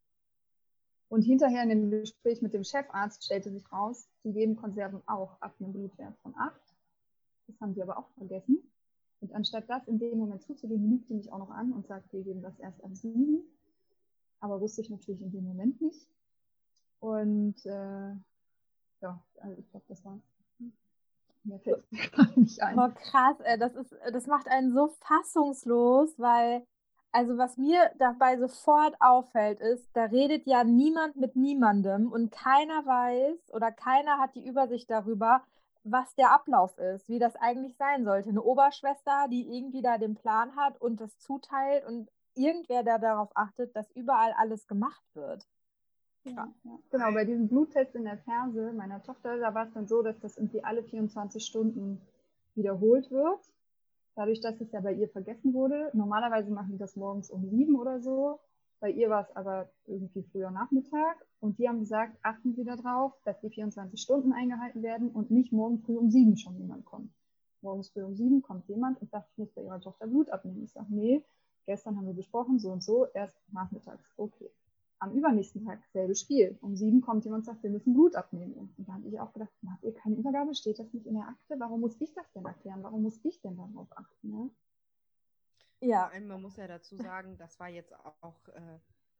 Und hinterher in dem Gespräch mit dem Chefarzt stellte sich raus, die geben Konserven auch ab einem Blutwert von acht. Das haben sie aber auch vergessen. Und anstatt das in dem Moment zuzugeben, lügt die mich auch noch an und sagt, wir geben das erst ab sieben. Aber wusste ich natürlich in dem Moment nicht. Und äh, ja, also ich glaube, das war mir fällt gerade nicht ein. Oh, krass, ey, das ist, das macht einen so fassungslos, weil, also was mir dabei sofort auffällt, ist, da redet ja niemand mit niemandem und keiner weiß oder keiner hat die Übersicht darüber, was der Ablauf ist, wie das eigentlich sein sollte. Eine Oberschwester, die irgendwie da den Plan hat und das zuteilt und irgendwer, der darauf achtet, dass überall alles gemacht wird. Ja, ja. Genau, bei diesem Bluttest in der Ferse meiner Tochter, da war es dann so, dass das irgendwie alle vierundzwanzig Stunden wiederholt wird. Dadurch, dass es ja bei ihr vergessen wurde. Normalerweise machen die das morgens um sieben oder so. Bei ihr war es aber irgendwie früher Nachmittag. Und die haben gesagt, achten Sie darauf, dass die vierundzwanzig Stunden eingehalten werden und nicht morgen früh um sieben schon jemand kommt. Morgens früh um sieben kommt jemand und sagt, ich muss bei ihrer Tochter Blut abnehmen. Ich sage, nee, gestern haben wir besprochen, so und so, erst nachmittags. Okay. Am übernächsten Tag selbe Spiel. Um sieben kommt jemand und sagt, wir müssen Blut abnehmen. Und da habe ich auch gedacht, habt ihr keine Übergabe? Steht das nicht in der Akte? Warum muss ich das denn erklären? Warum muss ich denn darauf achten? Ne? Ja. Man muss ja dazu sagen, das war jetzt auch äh,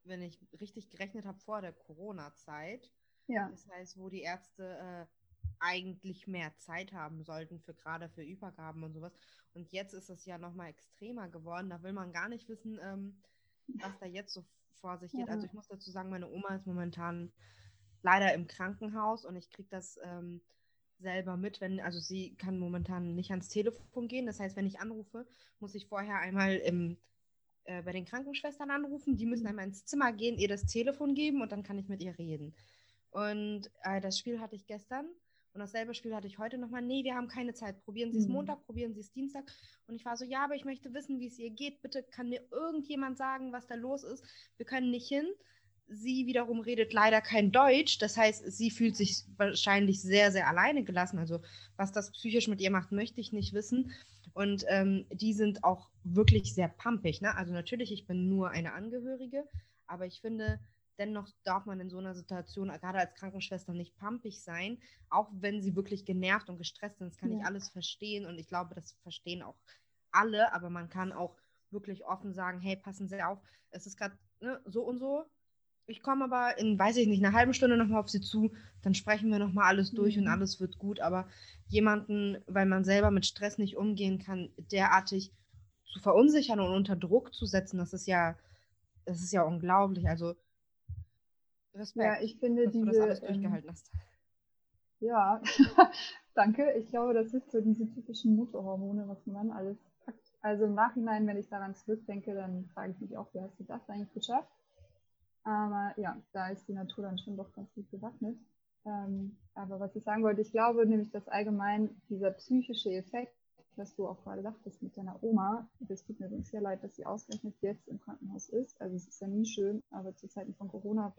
wenn ich richtig gerechnet habe, vor der Corona-Zeit. Ja. Das heißt, wo die Ärzte äh, eigentlich mehr Zeit haben sollten, für gerade für Übergaben und sowas. Und jetzt ist es ja nochmal extremer geworden. Da will man gar nicht wissen, ähm, was da jetzt so vor sich geht. Ja. Also ich muss dazu sagen, meine Oma ist momentan leider im Krankenhaus und ich kriege das ähm, selber mit, wenn, also sie kann momentan nicht ans Telefon gehen. Das heißt, wenn ich anrufe, muss ich vorher einmal im, äh, bei den Krankenschwestern anrufen. Die müssen einmal ins Zimmer gehen, ihr das Telefon geben und dann kann ich mit ihr reden. Und äh, das Spiel hatte ich gestern und dasselbe Spiel hatte ich heute nochmal. Nee, wir haben keine Zeit. Probieren Sie es Mhm. Montag, probieren Sie es Dienstag. Und ich war so, ja, aber ich möchte wissen, wie es ihr geht. Bitte kann mir irgendjemand sagen, was da los ist. Wir können nicht hin. Sie wiederum redet leider kein Deutsch. Das heißt, sie fühlt sich wahrscheinlich sehr, sehr alleine gelassen. Also was das psychisch mit ihr macht, möchte ich nicht wissen. Und ähm, die sind auch wirklich sehr pampig. Ne? Also natürlich, ich bin nur eine Angehörige, aber ich finde, dennoch darf man in so einer Situation, gerade als Krankenschwester, nicht pampig sein, auch wenn sie wirklich genervt und gestresst sind. Das kann Ja. ich alles verstehen und ich glaube, das verstehen auch alle, aber man kann auch wirklich offen sagen, hey, passen Sie auf, es ist gerade ne, so und so. Ich komme aber in, weiß ich nicht, einer halben Stunde nochmal auf Sie zu, dann sprechen wir nochmal alles durch Mhm. und alles wird gut. Aber jemanden, weil man selber mit Stress nicht umgehen kann, derartig zu verunsichern und unter Druck zu setzen, das ist ja, das ist ja unglaublich. Also Respekt, Ja, ich finde dass du das diese, alles ähm, durchgehalten hast. ja, danke. Ich glaube, das sind so diese typischen Mutterhormone, was man dann alles packt. Also im Nachhinein, wenn ich daran zurückdenke, dann frage ich mich auch, wie hast du das eigentlich geschafft? Aber ja, da ist die Natur dann schon doch ganz gut gewappnet. Ähm, aber was ich sagen wollte, ich glaube nämlich, dass allgemein dieser psychische Effekt, was du auch gerade sagtest mit deiner Oma, das tut mir übrigens sehr leid, dass sie ausgerechnet jetzt im Krankenhaus ist. Also es ist ja nie schön, aber zu Zeiten von Corona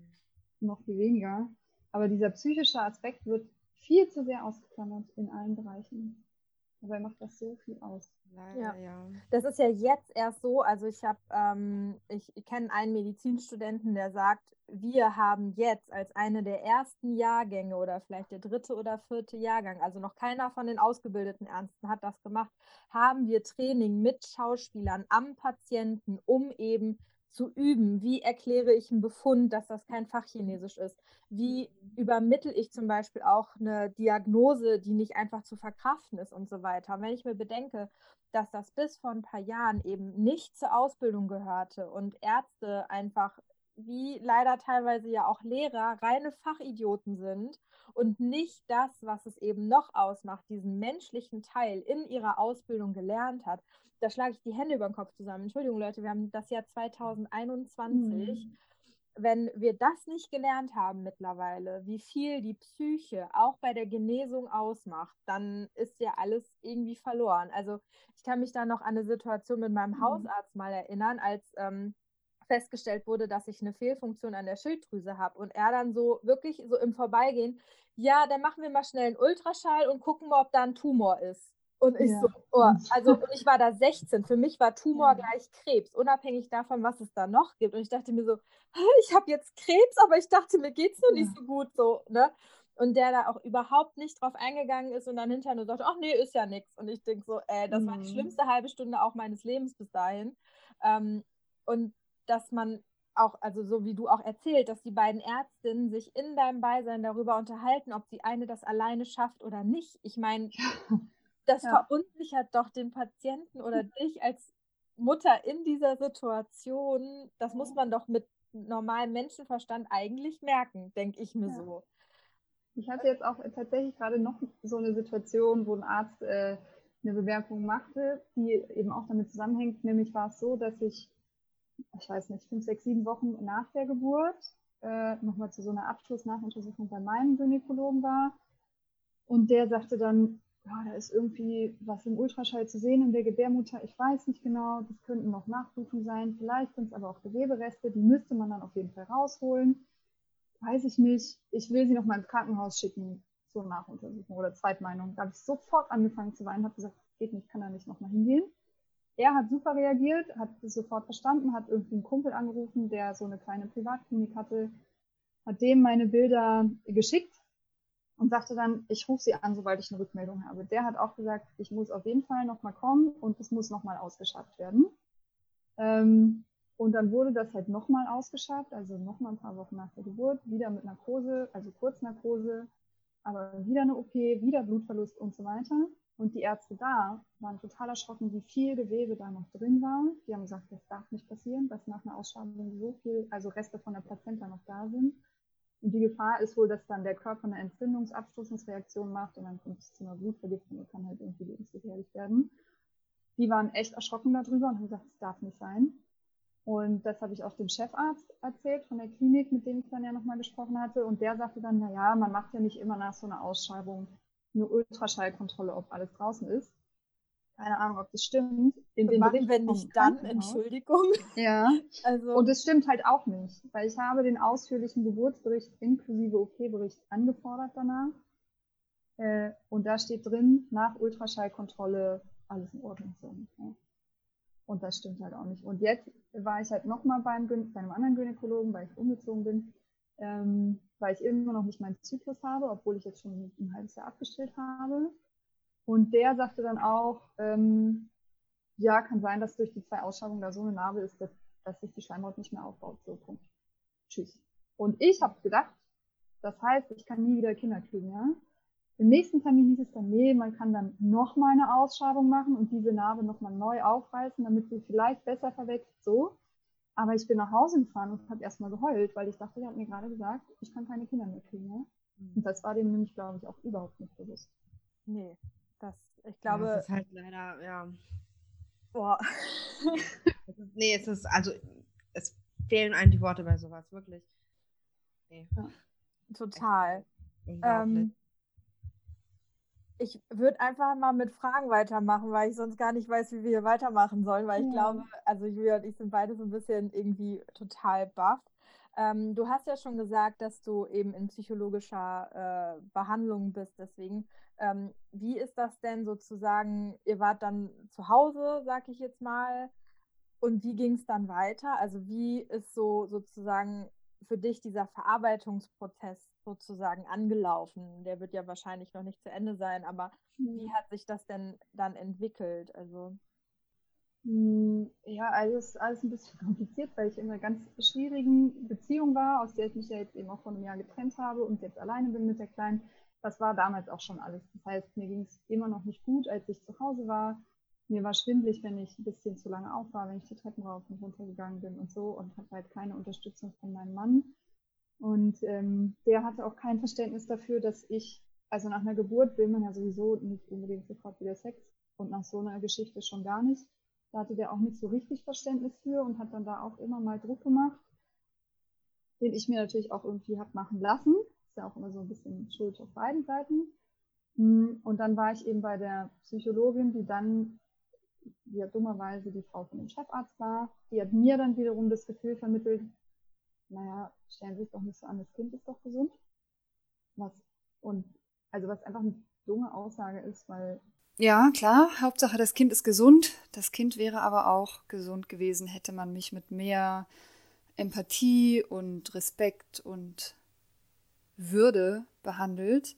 noch viel weniger. Aber dieser psychische Aspekt wird viel zu sehr ausgeklammert in allen Bereichen. Dabei macht das so viel aus. Leider, Ja. ja. Das ist ja jetzt erst so, also ich habe, ähm, ich kenne einen Medizinstudenten, der sagt, wir haben jetzt als eine der ersten Jahrgänge oder vielleicht der dritte oder vierte Jahrgang, also noch keiner von den ausgebildeten Ärzten hat das gemacht, haben wir Training mit Schauspielern am Patienten, um eben zu üben, wie erkläre ich einen Befund, dass das kein Fachchinesisch ist, wie übermittle ich zum Beispiel auch eine Diagnose, die nicht einfach zu verkraften ist und so weiter. Und wenn ich mir bedenke, dass das bis vor ein paar Jahren eben nicht zur Ausbildung gehörte und Ärzte einfach, wie leider teilweise ja auch Lehrer, reine Fachidioten sind und nicht das, was es eben noch ausmacht, diesen menschlichen Teil in ihrer Ausbildung gelernt hat, da schlage ich die Hände über den Kopf zusammen. Entschuldigung, Leute, wir haben das Jahr zweitausendeinundzwanzig. Mhm. Wenn wir das nicht gelernt haben mittlerweile, wie viel die Psyche auch bei der Genesung ausmacht, dann ist ja alles irgendwie verloren. Also ich kann mich da noch an eine Situation mit meinem Mhm. Hausarzt mal erinnern, als ähm, festgestellt wurde, dass ich eine Fehlfunktion an der Schilddrüse habe und er dann so wirklich so im Vorbeigehen, ja, dann machen wir mal schnell einen Ultraschall und gucken mal, ob da ein Tumor ist. Und ich Ja. so, oh, also und ich war da sechzehn, für mich war Tumor Ja. gleich Krebs, unabhängig davon, was es da noch gibt. Und ich dachte mir so, ich habe jetzt Krebs, aber ich dachte, mir geht's nur nicht so gut, so, ne? Und der da auch überhaupt nicht drauf eingegangen ist und dann hinterher nur sagt, ach nee, ist ja nix. Und ich denke so, äh, das war die Mhm. schlimmste halbe Stunde auch meines Lebens bis dahin. Ähm, und dass man auch, also so wie du auch erzählt, dass die beiden Ärztinnen sich in deinem Beisein darüber unterhalten, ob die eine das alleine schafft oder nicht. Ich meine, das Ja. verunsichert doch den Patienten oder dich als Mutter in dieser Situation. Das muss man doch mit normalem Menschenverstand eigentlich merken, denke ich mir Ja. so. Ich hatte jetzt auch tatsächlich gerade noch so eine Situation, wo ein Arzt äh, eine Bemerkung machte, die eben auch damit zusammenhängt. Nämlich war es so, dass ich, ich weiß nicht, fünf, sechs, sieben Wochen nach der Geburt äh, nochmal zu so einer Abschlussnachuntersuchung bei meinem Gynäkologen war. Und der sagte dann, ja, da ist irgendwie was im Ultraschall zu sehen in der Gebärmutter. Ich weiß nicht genau, das könnten noch Nachblutungen sein. Vielleicht sind es aber auch Gewebereste, die müsste man dann auf jeden Fall rausholen. Weiß ich nicht, ich will sie noch mal ins Krankenhaus schicken zur Nachuntersuchung oder Zweitmeinung. Da habe ich sofort angefangen zu weinen, habe gesagt, geht nicht, kann da nicht nochmal hingehen. Er hat super reagiert, hat es sofort verstanden, hat irgendwie einen Kumpel angerufen, der so eine kleine Privatklinik hatte, hat dem meine Bilder geschickt und sagte dann, ich rufe sie an, sobald ich eine Rückmeldung habe. Der hat auch gesagt, ich muss auf jeden Fall nochmal kommen und es muss nochmal ausgeschafft werden. Ähm, Und dann wurde das halt nochmal ausgeschafft, also nochmal ein paar Wochen nach der Geburt, wieder mit Narkose, also Kurznarkose, aber wieder eine O P, wieder Blutverlust und so weiter. Und die Ärzte da waren total erschrocken, wie viel Gewebe da noch drin war. Die haben gesagt, das darf nicht passieren, dass nach einer Ausschabung so viel, also Reste von der Plazenta noch da sind. Und die Gefahr ist wohl, dass dann der Körper eine Entzündungsabstoßungsreaktion macht und dann kommt es zu einer Blutvergiftung und kann halt irgendwie lebensgefährlich werden. Die waren echt erschrocken darüber und haben gesagt, das darf nicht sein. Und das habe ich auch dem Chefarzt erzählt von der Klinik, mit dem ich dann ja nochmal gesprochen hatte. Und der sagte dann, naja, man macht ja nicht immer nach so einer Ausschreibung eine Ultraschallkontrolle, ob alles draußen ist. Keine Ahnung, ob das stimmt. In den Machen Bericht wir vom nicht dann, Krankenhaus. Entschuldigung. Ja, Also, und es stimmt halt auch nicht, weil ich habe den ausführlichen Geburtsbericht inklusive O P-Bericht angefordert danach. Äh, und da steht drin, nach Ultraschallkontrolle alles in Ordnung. So, ja. Und das stimmt halt auch nicht. Und jetzt war ich halt nochmal beim, bei einem anderen Gynäkologen, weil ich umgezogen bin, ähm, weil ich immer noch nicht meinen Zyklus habe, obwohl ich jetzt schon ein halbes Jahr abgestillt habe. Und der sagte dann auch, ähm, ja, kann sein, dass durch die zwei Ausschabungen da so eine Narbe ist, dass, dass sich die Schleimhaut nicht mehr aufbaut. So, Punkt. Tschüss. Und ich habe gedacht, das heißt, ich kann nie wieder Kinder kriegen, ja. Im nächsten Termin hieß es dann, nee, man kann dann nochmal eine Ausschabung machen und diese Narbe nochmal neu aufreißen, damit sie vielleicht besser verwächst, so. Aber ich bin nach Hause gefahren und habe erstmal geheult, weil ich dachte, der hat mir gerade gesagt, ich kann keine Kinder mehr kriegen, ja. Und das war dem nämlich, glaube ich, auch überhaupt nicht bewusst. nee, das, ich Ja, glaube, das ist halt leider, ja. boah. Es ist, nee, es ist, also, es fehlen einem die Worte bei sowas, wirklich. Nee. Ja. Total. Unglaublich. Ähm, ich würde einfach mal mit Fragen weitermachen, weil ich sonst gar nicht weiß, wie wir hier weitermachen sollen, weil ich Ja. glaube, also Julia und ich sind beide so ein bisschen irgendwie total baff. Ähm, du hast ja schon gesagt, dass du eben in psychologischer äh, Behandlung bist, deswegen, ähm, wie ist das denn sozusagen, ihr wart dann zu Hause, sag ich jetzt mal, und wie ging es dann weiter? Also wie ist so sozusagen für dich dieser Verarbeitungsprozess sozusagen angelaufen? Der wird ja wahrscheinlich noch nicht zu Ende sein, aber wie hat sich das denn dann entwickelt? Also Ja, also es ist alles ein bisschen kompliziert, weil ich in einer ganz schwierigen Beziehung war, aus der ich mich ja jetzt eben auch vor einem Jahr getrennt habe und jetzt alleine bin mit der Kleinen. Das war damals auch schon alles. Das heißt, mir ging es immer noch nicht gut, als ich zu Hause war. Mir war schwindelig, wenn ich ein bisschen zu lange auf war, wenn ich die Treppen rauf und runter gegangen bin und so und hatte halt keine Unterstützung von meinem Mann. Und ähm, der hatte auch kein Verständnis dafür, dass ich, also nach einer Geburt will man ja sowieso nicht unbedingt sofort wieder Sex und nach so einer Geschichte schon gar nicht. Da hatte der auch nicht so richtig Verständnis für und hat dann da auch immer mal Druck gemacht, den ich mir natürlich auch irgendwie habe machen lassen. Ist ja auch immer so ein bisschen Schuld auf beiden Seiten. Und dann war ich eben bei der Psychologin, die dann, die ja dummerweise die Frau von dem Chefarzt war, die hat mir dann wiederum das Gefühl vermittelt, naja, stellen Sie sich doch nicht so an, das Kind ist doch gesund. Was, und, also was einfach eine dumme Aussage ist, weil Ja, klar. Hauptsache, das Kind ist gesund. Das Kind wäre aber auch gesund gewesen, hätte man mich mit mehr Empathie und Respekt und Würde behandelt.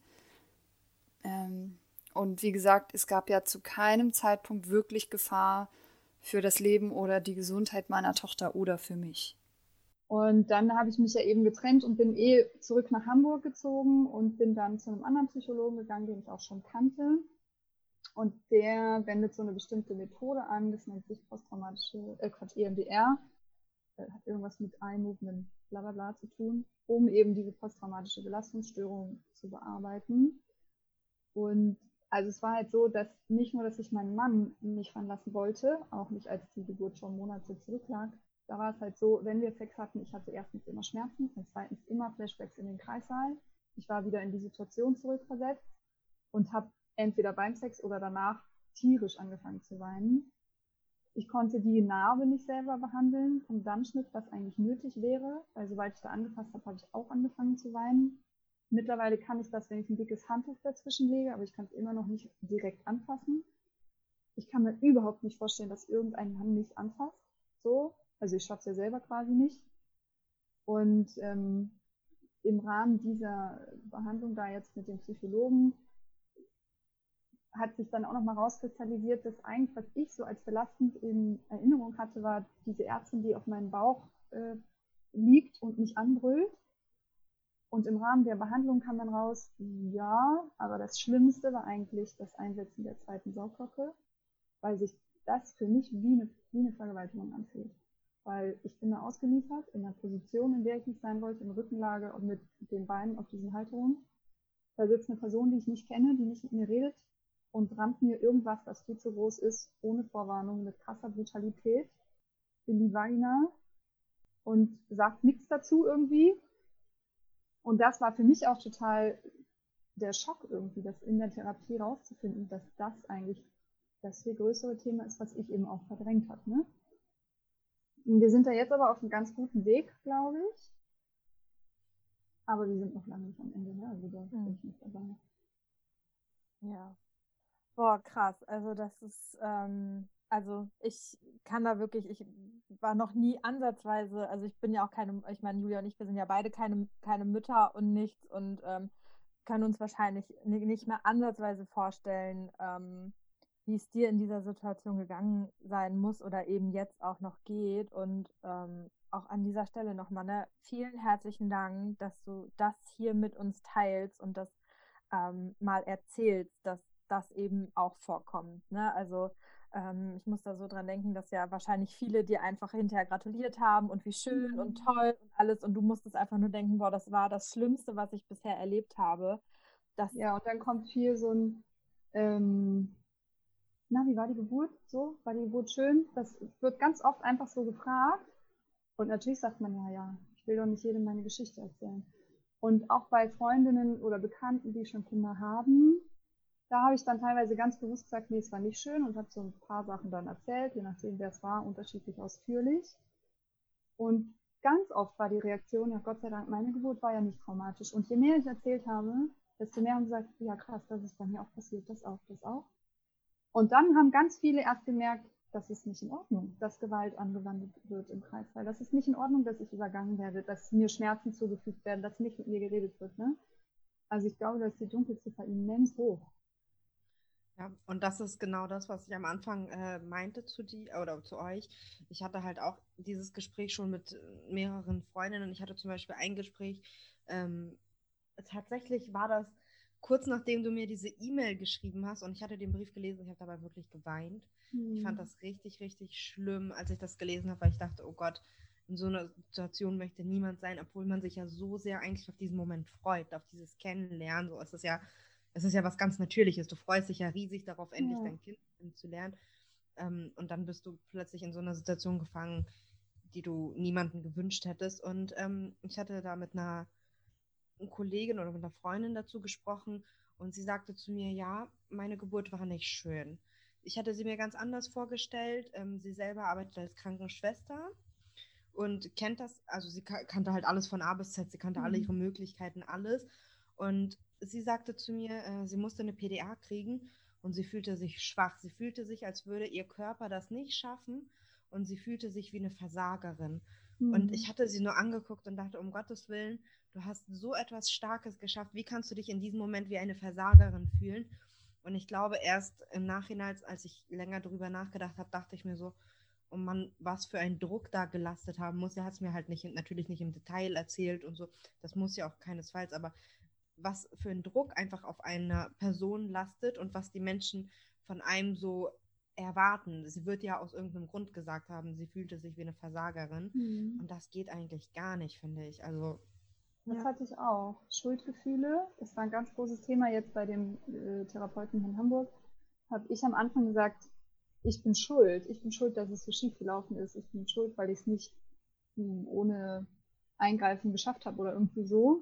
Ähm, und wie gesagt, es gab ja zu keinem Zeitpunkt wirklich Gefahr für das Leben oder die Gesundheit meiner Tochter oder für mich. Und dann habe ich mich ja eben getrennt und bin eh zurück nach Hamburg gezogen und bin dann zu einem anderen Psychologen gegangen, den ich auch schon kannte. Und der wendet so eine bestimmte Methode an, das nennt sich posttraumatische, äh Quatsch, E M D R, äh, hat irgendwas mit Eye Movement, bla bla bla zu tun, um eben diese posttraumatische Belastungsstörung zu bearbeiten. Und also es war halt so, dass nicht nur, dass ich meinen Mann nicht ranlassen wollte, auch nicht als die Geburt schon Monate zurücklag, da war es halt so, wenn wir Sex hatten, ich hatte erstens immer Schmerzen und zweitens immer Flashbacks in den Kreissaal. Ich war wieder in die Situation zurückversetzt und habe entweder beim Sex oder danach tierisch angefangen zu weinen. Ich konnte die Narbe nicht selber behandeln vom Dammschnitt, was eigentlich nötig wäre, weil sobald ich da angefasst habe, habe ich auch angefangen zu weinen. Mittlerweile kann ich das, wenn ich ein dickes Handtuch dazwischen lege, aber ich kann es immer noch nicht direkt anfassen. Ich kann mir überhaupt nicht vorstellen, dass irgendein Mann mich anfasst. So, also ich schaffe es ja selber quasi nicht. Und ähm, im Rahmen dieser Behandlung da jetzt mit dem Psychologen hat sich dann auch nochmal rauskristallisiert, dass eigentlich, was ich so als belastend in Erinnerung hatte, war diese Ärztin, die auf meinem Bauch äh, liegt und mich anbrüllt. Und im Rahmen der Behandlung kam dann raus, ja, aber das Schlimmste war eigentlich das Einsetzen der zweiten Sauglocke, weil sich das für mich wie eine, wie eine Vergewaltigung anfühlt. Weil ich bin da ausgeliefert, in einer Position, in der ich nicht sein wollte, in Rückenlage und mit den Beinen auf diesen Halterungen. Da sitzt eine Person, die ich nicht kenne, die nicht mit mir redet und rammt mir irgendwas, was viel zu groß ist, ohne Vorwarnung, mit krasser Brutalität in die Vagina und sagt nichts dazu irgendwie. Und das war für mich auch total der Schock irgendwie, das in der Therapie rauszufinden, dass das eigentlich das viel größere Thema ist, was ich eben auch verdrängt habe. Ne? Wir sind da jetzt aber auf einem ganz guten Weg, glaube ich. Aber wir sind noch lange nicht am Ende, ne? Also da bin ich nicht dabei. Ja. Boah, krass. Also das ist, ähm, also ich kann da wirklich, ich war noch nie ansatzweise, also ich bin ja auch keine, ich meine, Julia und ich, wir sind ja beide keine, keine Mütter und nichts und ähm, können uns wahrscheinlich ni- nicht mehr ansatzweise vorstellen, ähm, wie es dir in dieser Situation gegangen sein muss oder eben jetzt auch noch geht. Und ähm, auch an dieser Stelle nochmal, ne, vielen herzlichen Dank, dass du das hier mit uns teilst und das ähm, mal erzählst, dass das eben auch vorkommt. Ne? Also ähm, ich muss da so dran denken, dass ja wahrscheinlich viele dir einfach hinterher gratuliert haben und wie schön Mhm. und toll und alles und du musstest einfach nur denken, boah, das war das Schlimmste, was ich bisher erlebt habe. Das, Ja, und dann kommt viel so ein, ähm, na, wie war die Geburt? So, war die Geburt schön? Das wird ganz oft einfach so gefragt. Und natürlich sagt man, ja, ja, ich will doch nicht jedem meine Geschichte erzählen. Und auch bei Freundinnen oder Bekannten, die schon Kinder haben, da habe ich dann teilweise ganz bewusst gesagt, nee, es war nicht schön und habe so ein paar Sachen dann erzählt, je nachdem, wer es war, unterschiedlich ausführlich. Und ganz oft war die Reaktion, ja Gott sei Dank, meine Geburt war ja nicht traumatisch. Und je mehr ich erzählt habe, desto mehr haben gesagt, ja krass, das ist bei mir auch passiert, das auch, das auch. Und dann haben ganz viele erst gemerkt, das ist nicht in Ordnung, dass Gewalt angewandt wird im Kreissaal. Das ist nicht in Ordnung, dass ich übergangen werde, dass mir Schmerzen zugefügt werden, dass nicht mit mir geredet wird. Ne? Also ich glaube, dass die Dunkelziffer immens hoch. Ja, und das ist genau das, was ich am Anfang äh, meinte zu dir oder zu euch. Ich hatte halt auch dieses Gespräch schon mit äh, mehreren Freundinnen. Ich hatte zum Beispiel ein Gespräch, ähm, tatsächlich war das kurz nachdem du mir diese E-Mail geschrieben hast und ich hatte den Brief gelesen, ich habe dabei wirklich geweint. Ich fand das richtig, richtig schlimm, als ich das gelesen habe, weil ich dachte, oh Gott, in so einer Situation möchte niemand sein, obwohl man sich ja so sehr eigentlich auf diesen Moment freut, auf dieses Kennenlernen. So, es ist ja, es ist ja was ganz Natürliches. Du freust dich ja riesig darauf, endlich Ja. dein Kind kennenzulernen. Ähm, und dann bist du plötzlich in so einer Situation gefangen, die du niemandem gewünscht hättest. Und ähm, ich hatte da mit einer Kollegin oder mit einer Freundin dazu gesprochen und sie sagte zu mir, ja, meine Geburt war nicht schön. Ich hatte sie mir ganz anders vorgestellt. Ähm, sie selber arbeitet als Krankenschwester und kennt das, also sie ka- kannte halt alles von A bis Z, sie kannte alle ihre Möglichkeiten, alles. Und sie sagte zu mir, äh, sie musste eine P D A kriegen und sie fühlte sich schwach. Sie fühlte sich, als würde ihr Körper das nicht schaffen und sie fühlte sich wie eine Versagerin. Und ich hatte sie nur angeguckt und dachte, um Gottes Willen, du hast so etwas Starkes geschafft. Wie kannst du dich in diesem Moment wie eine Versagerin fühlen? Und ich glaube, erst im Nachhinein, als ich länger darüber nachgedacht habe, dachte ich mir so, oh Mann, was für ein Druck da gelastet haben muss. Er hat es mir halt nicht, natürlich nicht im Detail erzählt und so. Das muss ja auch keinesfalls, aber was für ein Druck einfach auf einer Person lastet und was die Menschen von einem so erwarten. Sie wird ja aus irgendeinem Grund gesagt haben, sie fühlte sich wie eine Versagerin. Mhm. Und das geht eigentlich gar nicht, finde ich. Also, Das Ja. hatte ich auch. Schuldgefühle, das war ein ganz großes Thema jetzt bei dem äh, Therapeuten hier in Hamburg. Habe ich am Anfang gesagt, ich bin schuld. Ich bin schuld, dass es so schief gelaufen ist. Ich bin schuld, weil ich es nicht mh, ohne Eingreifen geschafft habe oder irgendwie so.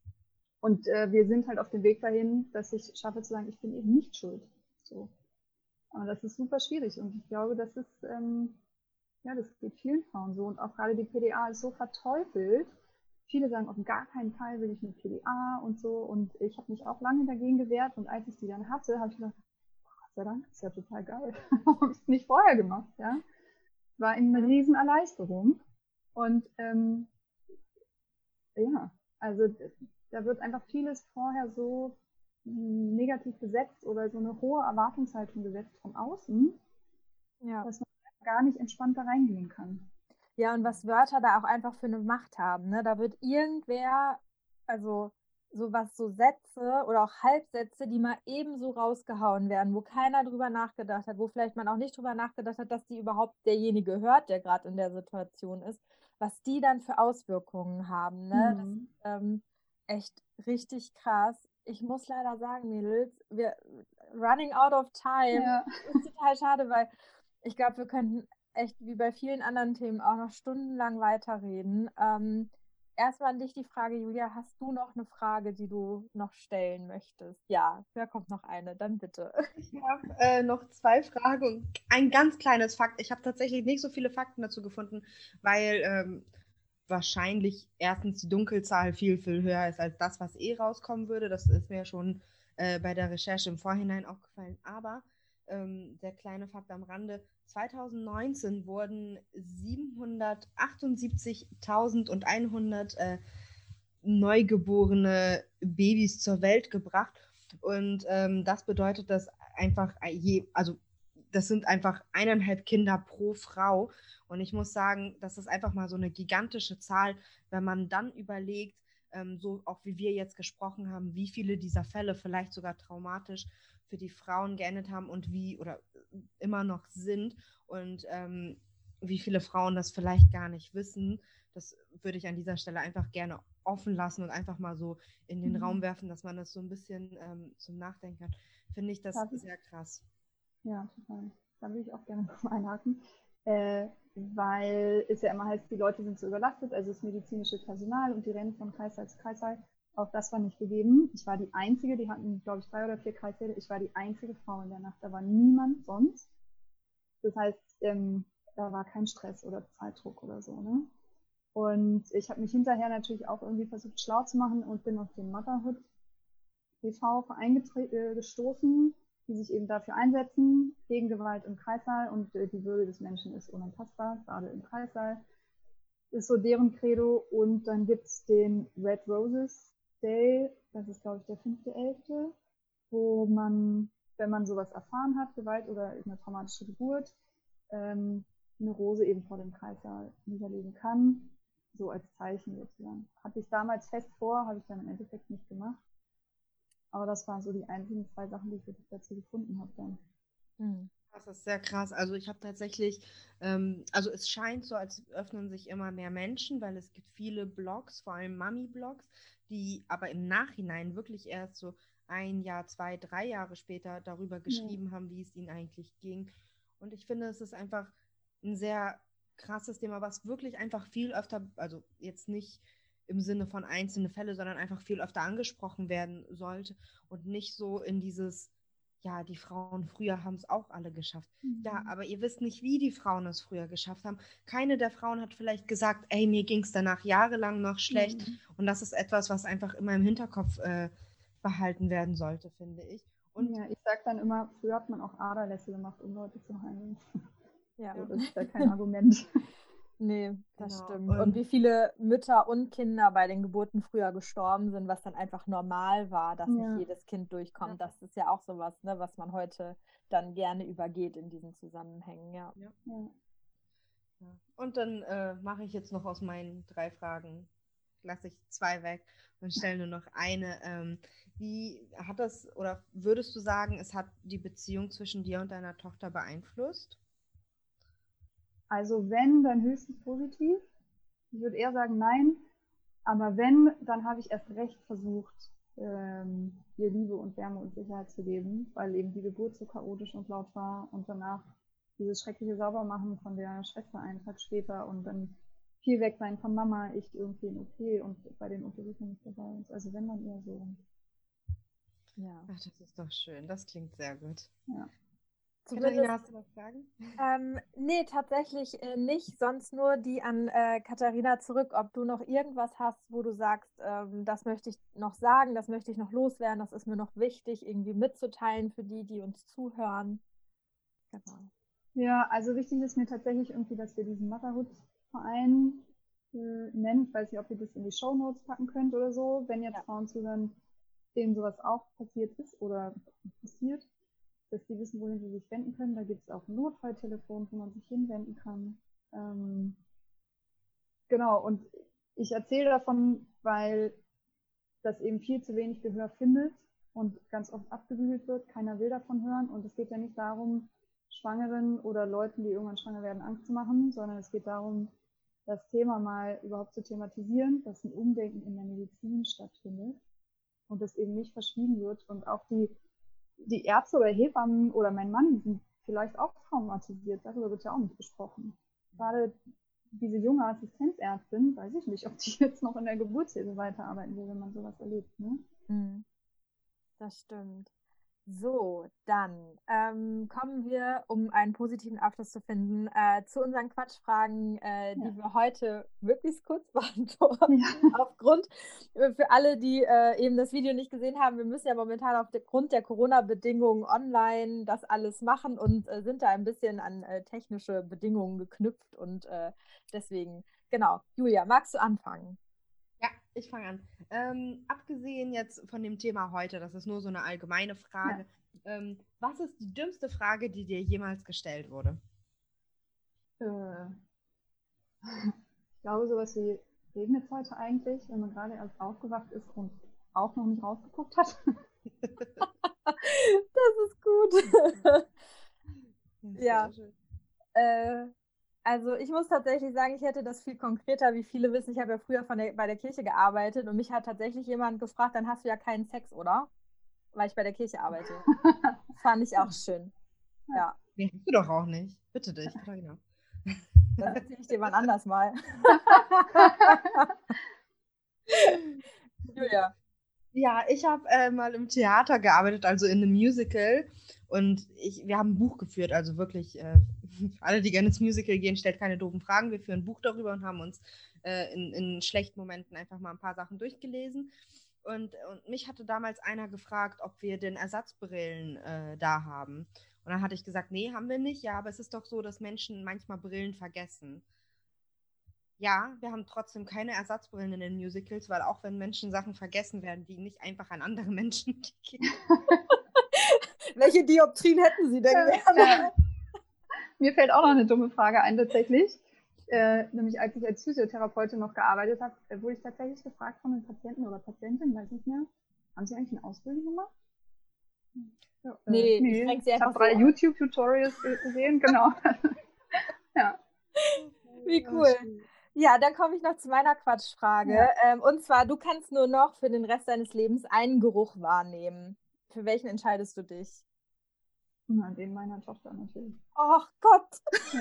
Und äh, wir sind halt auf dem Weg dahin, dass ich schaffe zu sagen, ich bin eben nicht schuld. So. Aber das ist super schwierig und ich glaube, das ist, ähm, ja, das geht vielen Frauen so und auch gerade die P D A ist so verteufelt. Viele sagen, auf gar keinen Fall will ich eine P D A und so und ich habe mich auch lange dagegen gewehrt und als ich die dann hatte, habe ich gedacht, oh Gott sei Dank, ist ja total geil. Warum habe ich es nicht vorher gemacht, ja? War eine riesen Erleichterung und ähm, ja, also da wird einfach vieles vorher so negativ besetzt oder so eine hohe Erwartungshaltung gesetzt von außen, Ja. dass man gar nicht entspannt da reingehen kann. Ja, und was Wörter da auch einfach für eine Macht haben, ne? Da wird irgendwer, also sowas, so Sätze oder auch Halbsätze, die mal ebenso rausgehauen werden, wo keiner drüber nachgedacht hat, wo vielleicht man auch nicht drüber nachgedacht hat, dass die überhaupt derjenige hört, der gerade in der Situation ist, was die dann für Auswirkungen haben, ne? Das Mhm. ist ähm, echt richtig krass. Ich muss leider sagen, Mädels, wir running out of time. Ja. Das ist total schade, weil ich glaube, wir könnten echt wie bei vielen anderen Themen auch noch stundenlang weiterreden. Ähm, erstmal an dich die Frage, Julia, hast du noch eine Frage, die du noch stellen möchtest? Ja, da kommt noch eine, dann bitte. Ich habe äh, noch zwei Fragen und ein ganz kleines Fakt. Ich habe tatsächlich nicht so viele Fakten dazu gefunden, weil ähm, wahrscheinlich erstens die Dunkelzahl viel, viel höher ist als das, was eh rauskommen würde. Das ist mir schon äh, bei der Recherche im Vorhinein aufgefallen. Aber ähm, der kleine Fakt am Rande, zwanzig neunzehn wurden siebenhundertachtundsiebzigtausendeinhundert äh, neugeborene Babys zur Welt gebracht. Und ähm, das bedeutet, dass einfach je, also das sind einfach eineinhalb Kinder pro Frau. Und ich muss sagen, das ist einfach mal so eine gigantische Zahl, wenn man dann überlegt, ähm, so auch wie wir jetzt gesprochen haben, wie viele dieser Fälle vielleicht sogar traumatisch für die Frauen geendet haben und wie oder immer noch sind und ähm, wie viele Frauen das vielleicht gar nicht wissen. Das würde ich an dieser Stelle einfach gerne offen lassen und einfach mal so in den Mhm. Raum werfen, dass man das so ein bisschen ähm, zum Nachdenken hat. Finde ich das Darf ich? sehr krass. Ja, total. Da würde ich auch gerne noch einhaken. Äh, weil es ja immer heißt, die Leute sind so überlastet, also das medizinische Personal und die rennen von Kreißsaal zu Kreißsaal. Auch das war nicht gegeben. Ich war die Einzige, die hatten, glaube ich, drei oder vier Kreissäle. Ich war die einzige Frau in der Nacht. Da war niemand sonst. Das heißt, ähm, da war kein Stress oder Zeitdruck oder so. Ne? Und ich habe mich hinterher natürlich auch irgendwie versucht, schlau zu machen und bin auf den Motherhood T V-Verein äh, gestoßen, die sich eben dafür einsetzen, gegen Gewalt im Kreissaal und äh, die Würde des Menschen ist unantastbar, gerade im Kreissaal. Ist so deren Credo. Und dann gibt es den Red Roses Day, das ist glaube ich der fünfte elfte, wo man, wenn man sowas erfahren hat, Gewalt oder eine traumatische Geburt, ähm, eine Rose eben vor dem Kreissaal niederlegen kann, so als Zeichen sozusagen. Hatte ich damals fest vor, habe ich dann im Endeffekt nicht gemacht. Aber das waren so die einzigen zwei Sachen, die ich wirklich dazu gefunden habe dann. Hm. Das ist sehr krass. Also ich habe tatsächlich, ähm, also es scheint so, als öffnen sich immer mehr Menschen, weil es gibt viele Blogs, vor allem Mami-Blogs, die aber im Nachhinein wirklich erst so ein Jahr, zwei, drei Jahre später darüber geschrieben ja. haben, wie es ihnen eigentlich ging. Und ich finde, es ist einfach ein sehr krasses Thema, was wirklich einfach viel öfter, also jetzt nicht im Sinne von einzelne Fälle, sondern einfach viel öfter angesprochen werden sollte und nicht so in dieses, ja, die Frauen früher haben es auch alle geschafft. Mhm. Ja, aber ihr wisst nicht, wie die Frauen es früher geschafft haben. Keine der Frauen hat vielleicht gesagt, ey, mir ging es danach jahrelang noch schlecht. Mhm. Und das ist etwas, was einfach immer im Hinterkopf äh, behalten werden sollte, finde ich. Und ja, ich sage dann immer, früher hat man auch Aderlässe gemacht, um Leute zu heilen. Ja. So, das ist ja kein Argument. Nee, das genau. stimmt. Und, und wie viele Mütter und Kinder bei den Geburten früher gestorben sind, was dann einfach normal war, dass ja. nicht jedes Kind durchkommt. Ja. Das ist ja auch sowas, ne, was man heute dann gerne übergeht in diesen Zusammenhängen. Ja. Ja. Ja. Ja. Und dann äh, mache ich jetzt noch aus meinen drei Fragen, lasse ich zwei weg und stelle nur noch eine. Ähm, wie hat das, oder würdest du sagen, es hat die Beziehung zwischen dir und deiner Tochter beeinflusst? Also wenn, dann höchstens positiv. Ich würde eher sagen nein. Aber wenn, dann habe ich erst recht versucht, ähm, ihr Liebe und Wärme und Sicherheit zu geben, weil eben die Geburt so chaotisch und laut war und danach dieses schreckliche Saubermachen von der Schwester einen Tag später und dann viel weg sein von Mama, ich irgendwie in O P und bei den Untersuchungen nicht dabei. Also wenn, dann eher so. Ja. Ach, das ist doch schön. Das klingt sehr gut. Ja. Katharina, hast du noch Fragen? Ähm, nee, tatsächlich äh, nicht. Sonst nur die an äh, Katharina zurück, ob du noch irgendwas hast, wo du sagst, ähm, das möchte ich noch sagen, das möchte ich noch loswerden, das ist mir noch wichtig, irgendwie mitzuteilen für die, die uns zuhören. Genau. Ja, also wichtig ist mir tatsächlich irgendwie, dass wir diesen Motherhood-Verein äh, nennen. Ich weiß nicht, ob ihr das in die Shownotes packen könnt oder so, wenn jetzt ja. Frauen zuhören, denen sowas auch passiert ist oder passiert, dass die wissen, wohin sie sich wenden können. Da gibt es auch ein Notfalltelefon, wo man sich hinwenden kann. Ähm, genau, und ich erzähle davon, weil das eben viel zu wenig Gehör findet und ganz oft abgebügelt wird. Keiner will davon hören. Und es geht ja nicht darum, Schwangeren oder Leuten, die irgendwann schwanger werden, Angst zu machen, sondern es geht darum, das Thema mal überhaupt zu thematisieren, dass ein Umdenken in der Medizin stattfindet und das eben nicht verschwiegen wird. Und auch die, die Ärzte oder Hebammen oder mein Mann, die sind vielleicht auch traumatisiert. Darüber wird ja auch nicht gesprochen. Gerade diese junge Assistenzärztin, weiß ich nicht, ob die jetzt noch in der Geburtshilfe weiterarbeiten will, wenn man sowas erlebt. Ne? Mhm. Das stimmt. So, dann ähm, kommen wir, um einen positiven Abschluss zu finden, äh, zu unseren Quatschfragen, äh, die Ja. wir heute möglichst kurz beantworten. Ja. Aufgrund, äh, für alle, die äh, eben das Video nicht gesehen haben, wir müssen ja momentan aufgrund der Corona-Bedingungen online das alles machen und äh, sind da ein bisschen an äh, technische Bedingungen geknüpft und äh, deswegen, genau. Julia, magst du anfangen? Ja, ich fange an. Ähm, abgesehen jetzt von dem Thema heute, das ist nur so eine allgemeine Frage. Ähm, was ist die dümmste Frage, die dir jemals gestellt wurde? Äh, ich glaube, sowas wie regnet es heute eigentlich, wenn man gerade erst aufgewacht ist und auch noch nicht rausgeguckt hat. Das ist gut. Ja. Sehr schön. Äh, also ich muss tatsächlich sagen, ich hätte das viel konkreter, wie viele wissen. Ich habe ja früher von der, bei der Kirche gearbeitet und mich hat tatsächlich jemand gefragt, dann hast du ja keinen Sex, oder? Weil ich bei der Kirche arbeite. Fand ich auch schön. Ja, Nee, hast du doch auch nicht. Bitte dich, Katharina. das erzähle ich dir wann anders mal. Julia. Ja, ich habe äh, mal im Theater gearbeitet, also in einem Musical. Und ich, wir haben ein Buch geführt, also wirklich, äh, für alle, die gerne ins Musical gehen, stellt keine doofen Fragen. Wir führen ein Buch darüber und haben uns äh, in, in schlechten Momenten einfach mal ein paar Sachen durchgelesen. Und, und mich hatte damals einer gefragt, ob wir denn Ersatzbrillen äh, da haben. Und dann hatte ich gesagt, nee, haben wir nicht. Ja, aber es ist doch so, dass Menschen manchmal Brillen vergessen. Ja, wir haben trotzdem keine Ersatzbrillen in den Musicals, weil auch wenn Menschen Sachen vergessen, werden die nicht einfach an andere Menschen gegeben. Welche Dioptrien hätten Sie denn gerne? Ja. Mir fällt auch noch eine dumme Frage ein, tatsächlich. Äh, nämlich als ich als Physiotherapeutin noch gearbeitet habe, äh, wurde ich tatsächlich gefragt von einem Patienten oder Patientin, weiß nicht mehr, haben Sie eigentlich eine Ausbildung gemacht? Ja, äh, Nee, ich nee. frag sie Ich einfach habe drei so an. YouTube-Tutorials ge- gesehen, genau. Ja. Wie Ja, cool. schön. Ja, dann komme ich noch zu meiner Quatschfrage. Ja. Ähm, und zwar, du kannst nur noch für den Rest deines Lebens einen Geruch wahrnehmen. Für welchen entscheidest du dich? Na, den meiner Tochter natürlich. Ach Gott. Ja.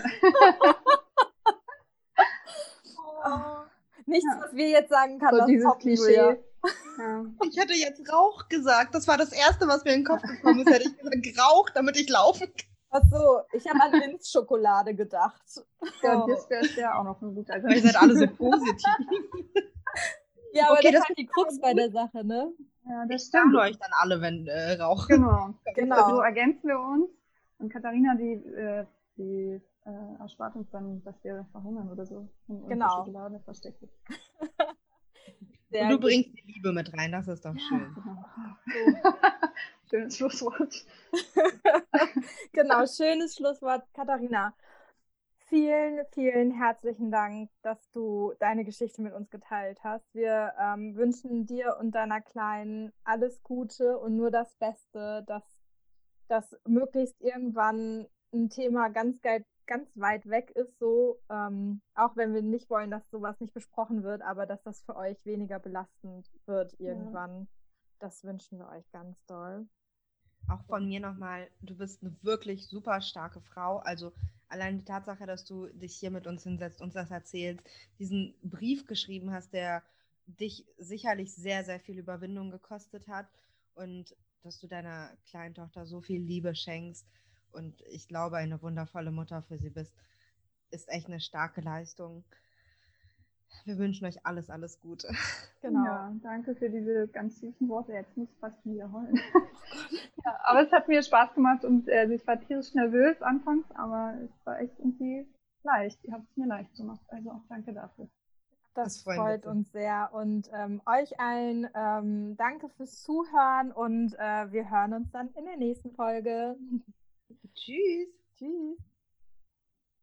Oh, nichts, Ja. was wir jetzt sagen kann, So das dieses toppen, Julia. Klischee. Ja. Ich hätte jetzt Rauch gesagt. Das war das Erste, was mir in den Kopf gekommen ist. Hätte ich gesagt, Rauch, damit ich laufen kann. Ach so, ich habe an Minzschokolade gedacht. Ja, Oh. das wäre wär auch noch ein guter Aber ihr seid alle so positiv. Ja, aber Okay, das das ist halt die Krux bei der Sache, ne? Ja, das Ich stimmt. warne euch dann alle, wenn äh, Rauch. Genau. Genau. So ergänzen wir uns. Und Katharina, die, äh, die äh, erspart uns dann, dass wir verhungern oder so. Wenn unsere Genau. Schokolade versteckt ist. Sehr Und du gut. bringst die Liebe mit rein, das ist doch schön. Genau. Schönes Schlusswort. Genau, schönes Schlusswort, Katharina. Vielen, vielen herzlichen Dank, dass du deine Geschichte mit uns geteilt hast. Wir ähm, wünschen dir und deiner Kleinen alles Gute und nur das Beste, dass das möglichst irgendwann ein Thema ganz, geil, ganz weit weg ist, so, ähm, auch wenn wir nicht wollen, dass sowas nicht besprochen wird, aber dass das für euch weniger belastend wird irgendwann. Ja. Das wünschen wir euch ganz doll. Auch von mir nochmal, du bist eine wirklich super starke Frau. Also allein die Tatsache, dass du dich hier mit uns hinsetzt, uns das erzählst, diesen Brief geschrieben hast, der dich sicherlich sehr, sehr viel Überwindung gekostet hat und dass du deiner kleinen Tochter so viel Liebe schenkst und ich glaube, eine wundervolle Mutter für sie bist, ist echt eine starke Leistung. Wir wünschen euch alles, alles Gute. Genau. Ja, danke für diese ganz süßen Worte. Jetzt muss ich fast wieder heulen. Ja, aber es hat mir Spaß gemacht und äh, ich war tierisch nervös anfangs, aber es war echt irgendwie leicht. Ihr habt es mir leicht gemacht. Also auch danke dafür. Das, Das freuen freut wir uns sehr. Und ähm, euch allen ähm, danke fürs Zuhören und äh, wir hören uns dann in der nächsten Folge. Tschüss. Tschüss.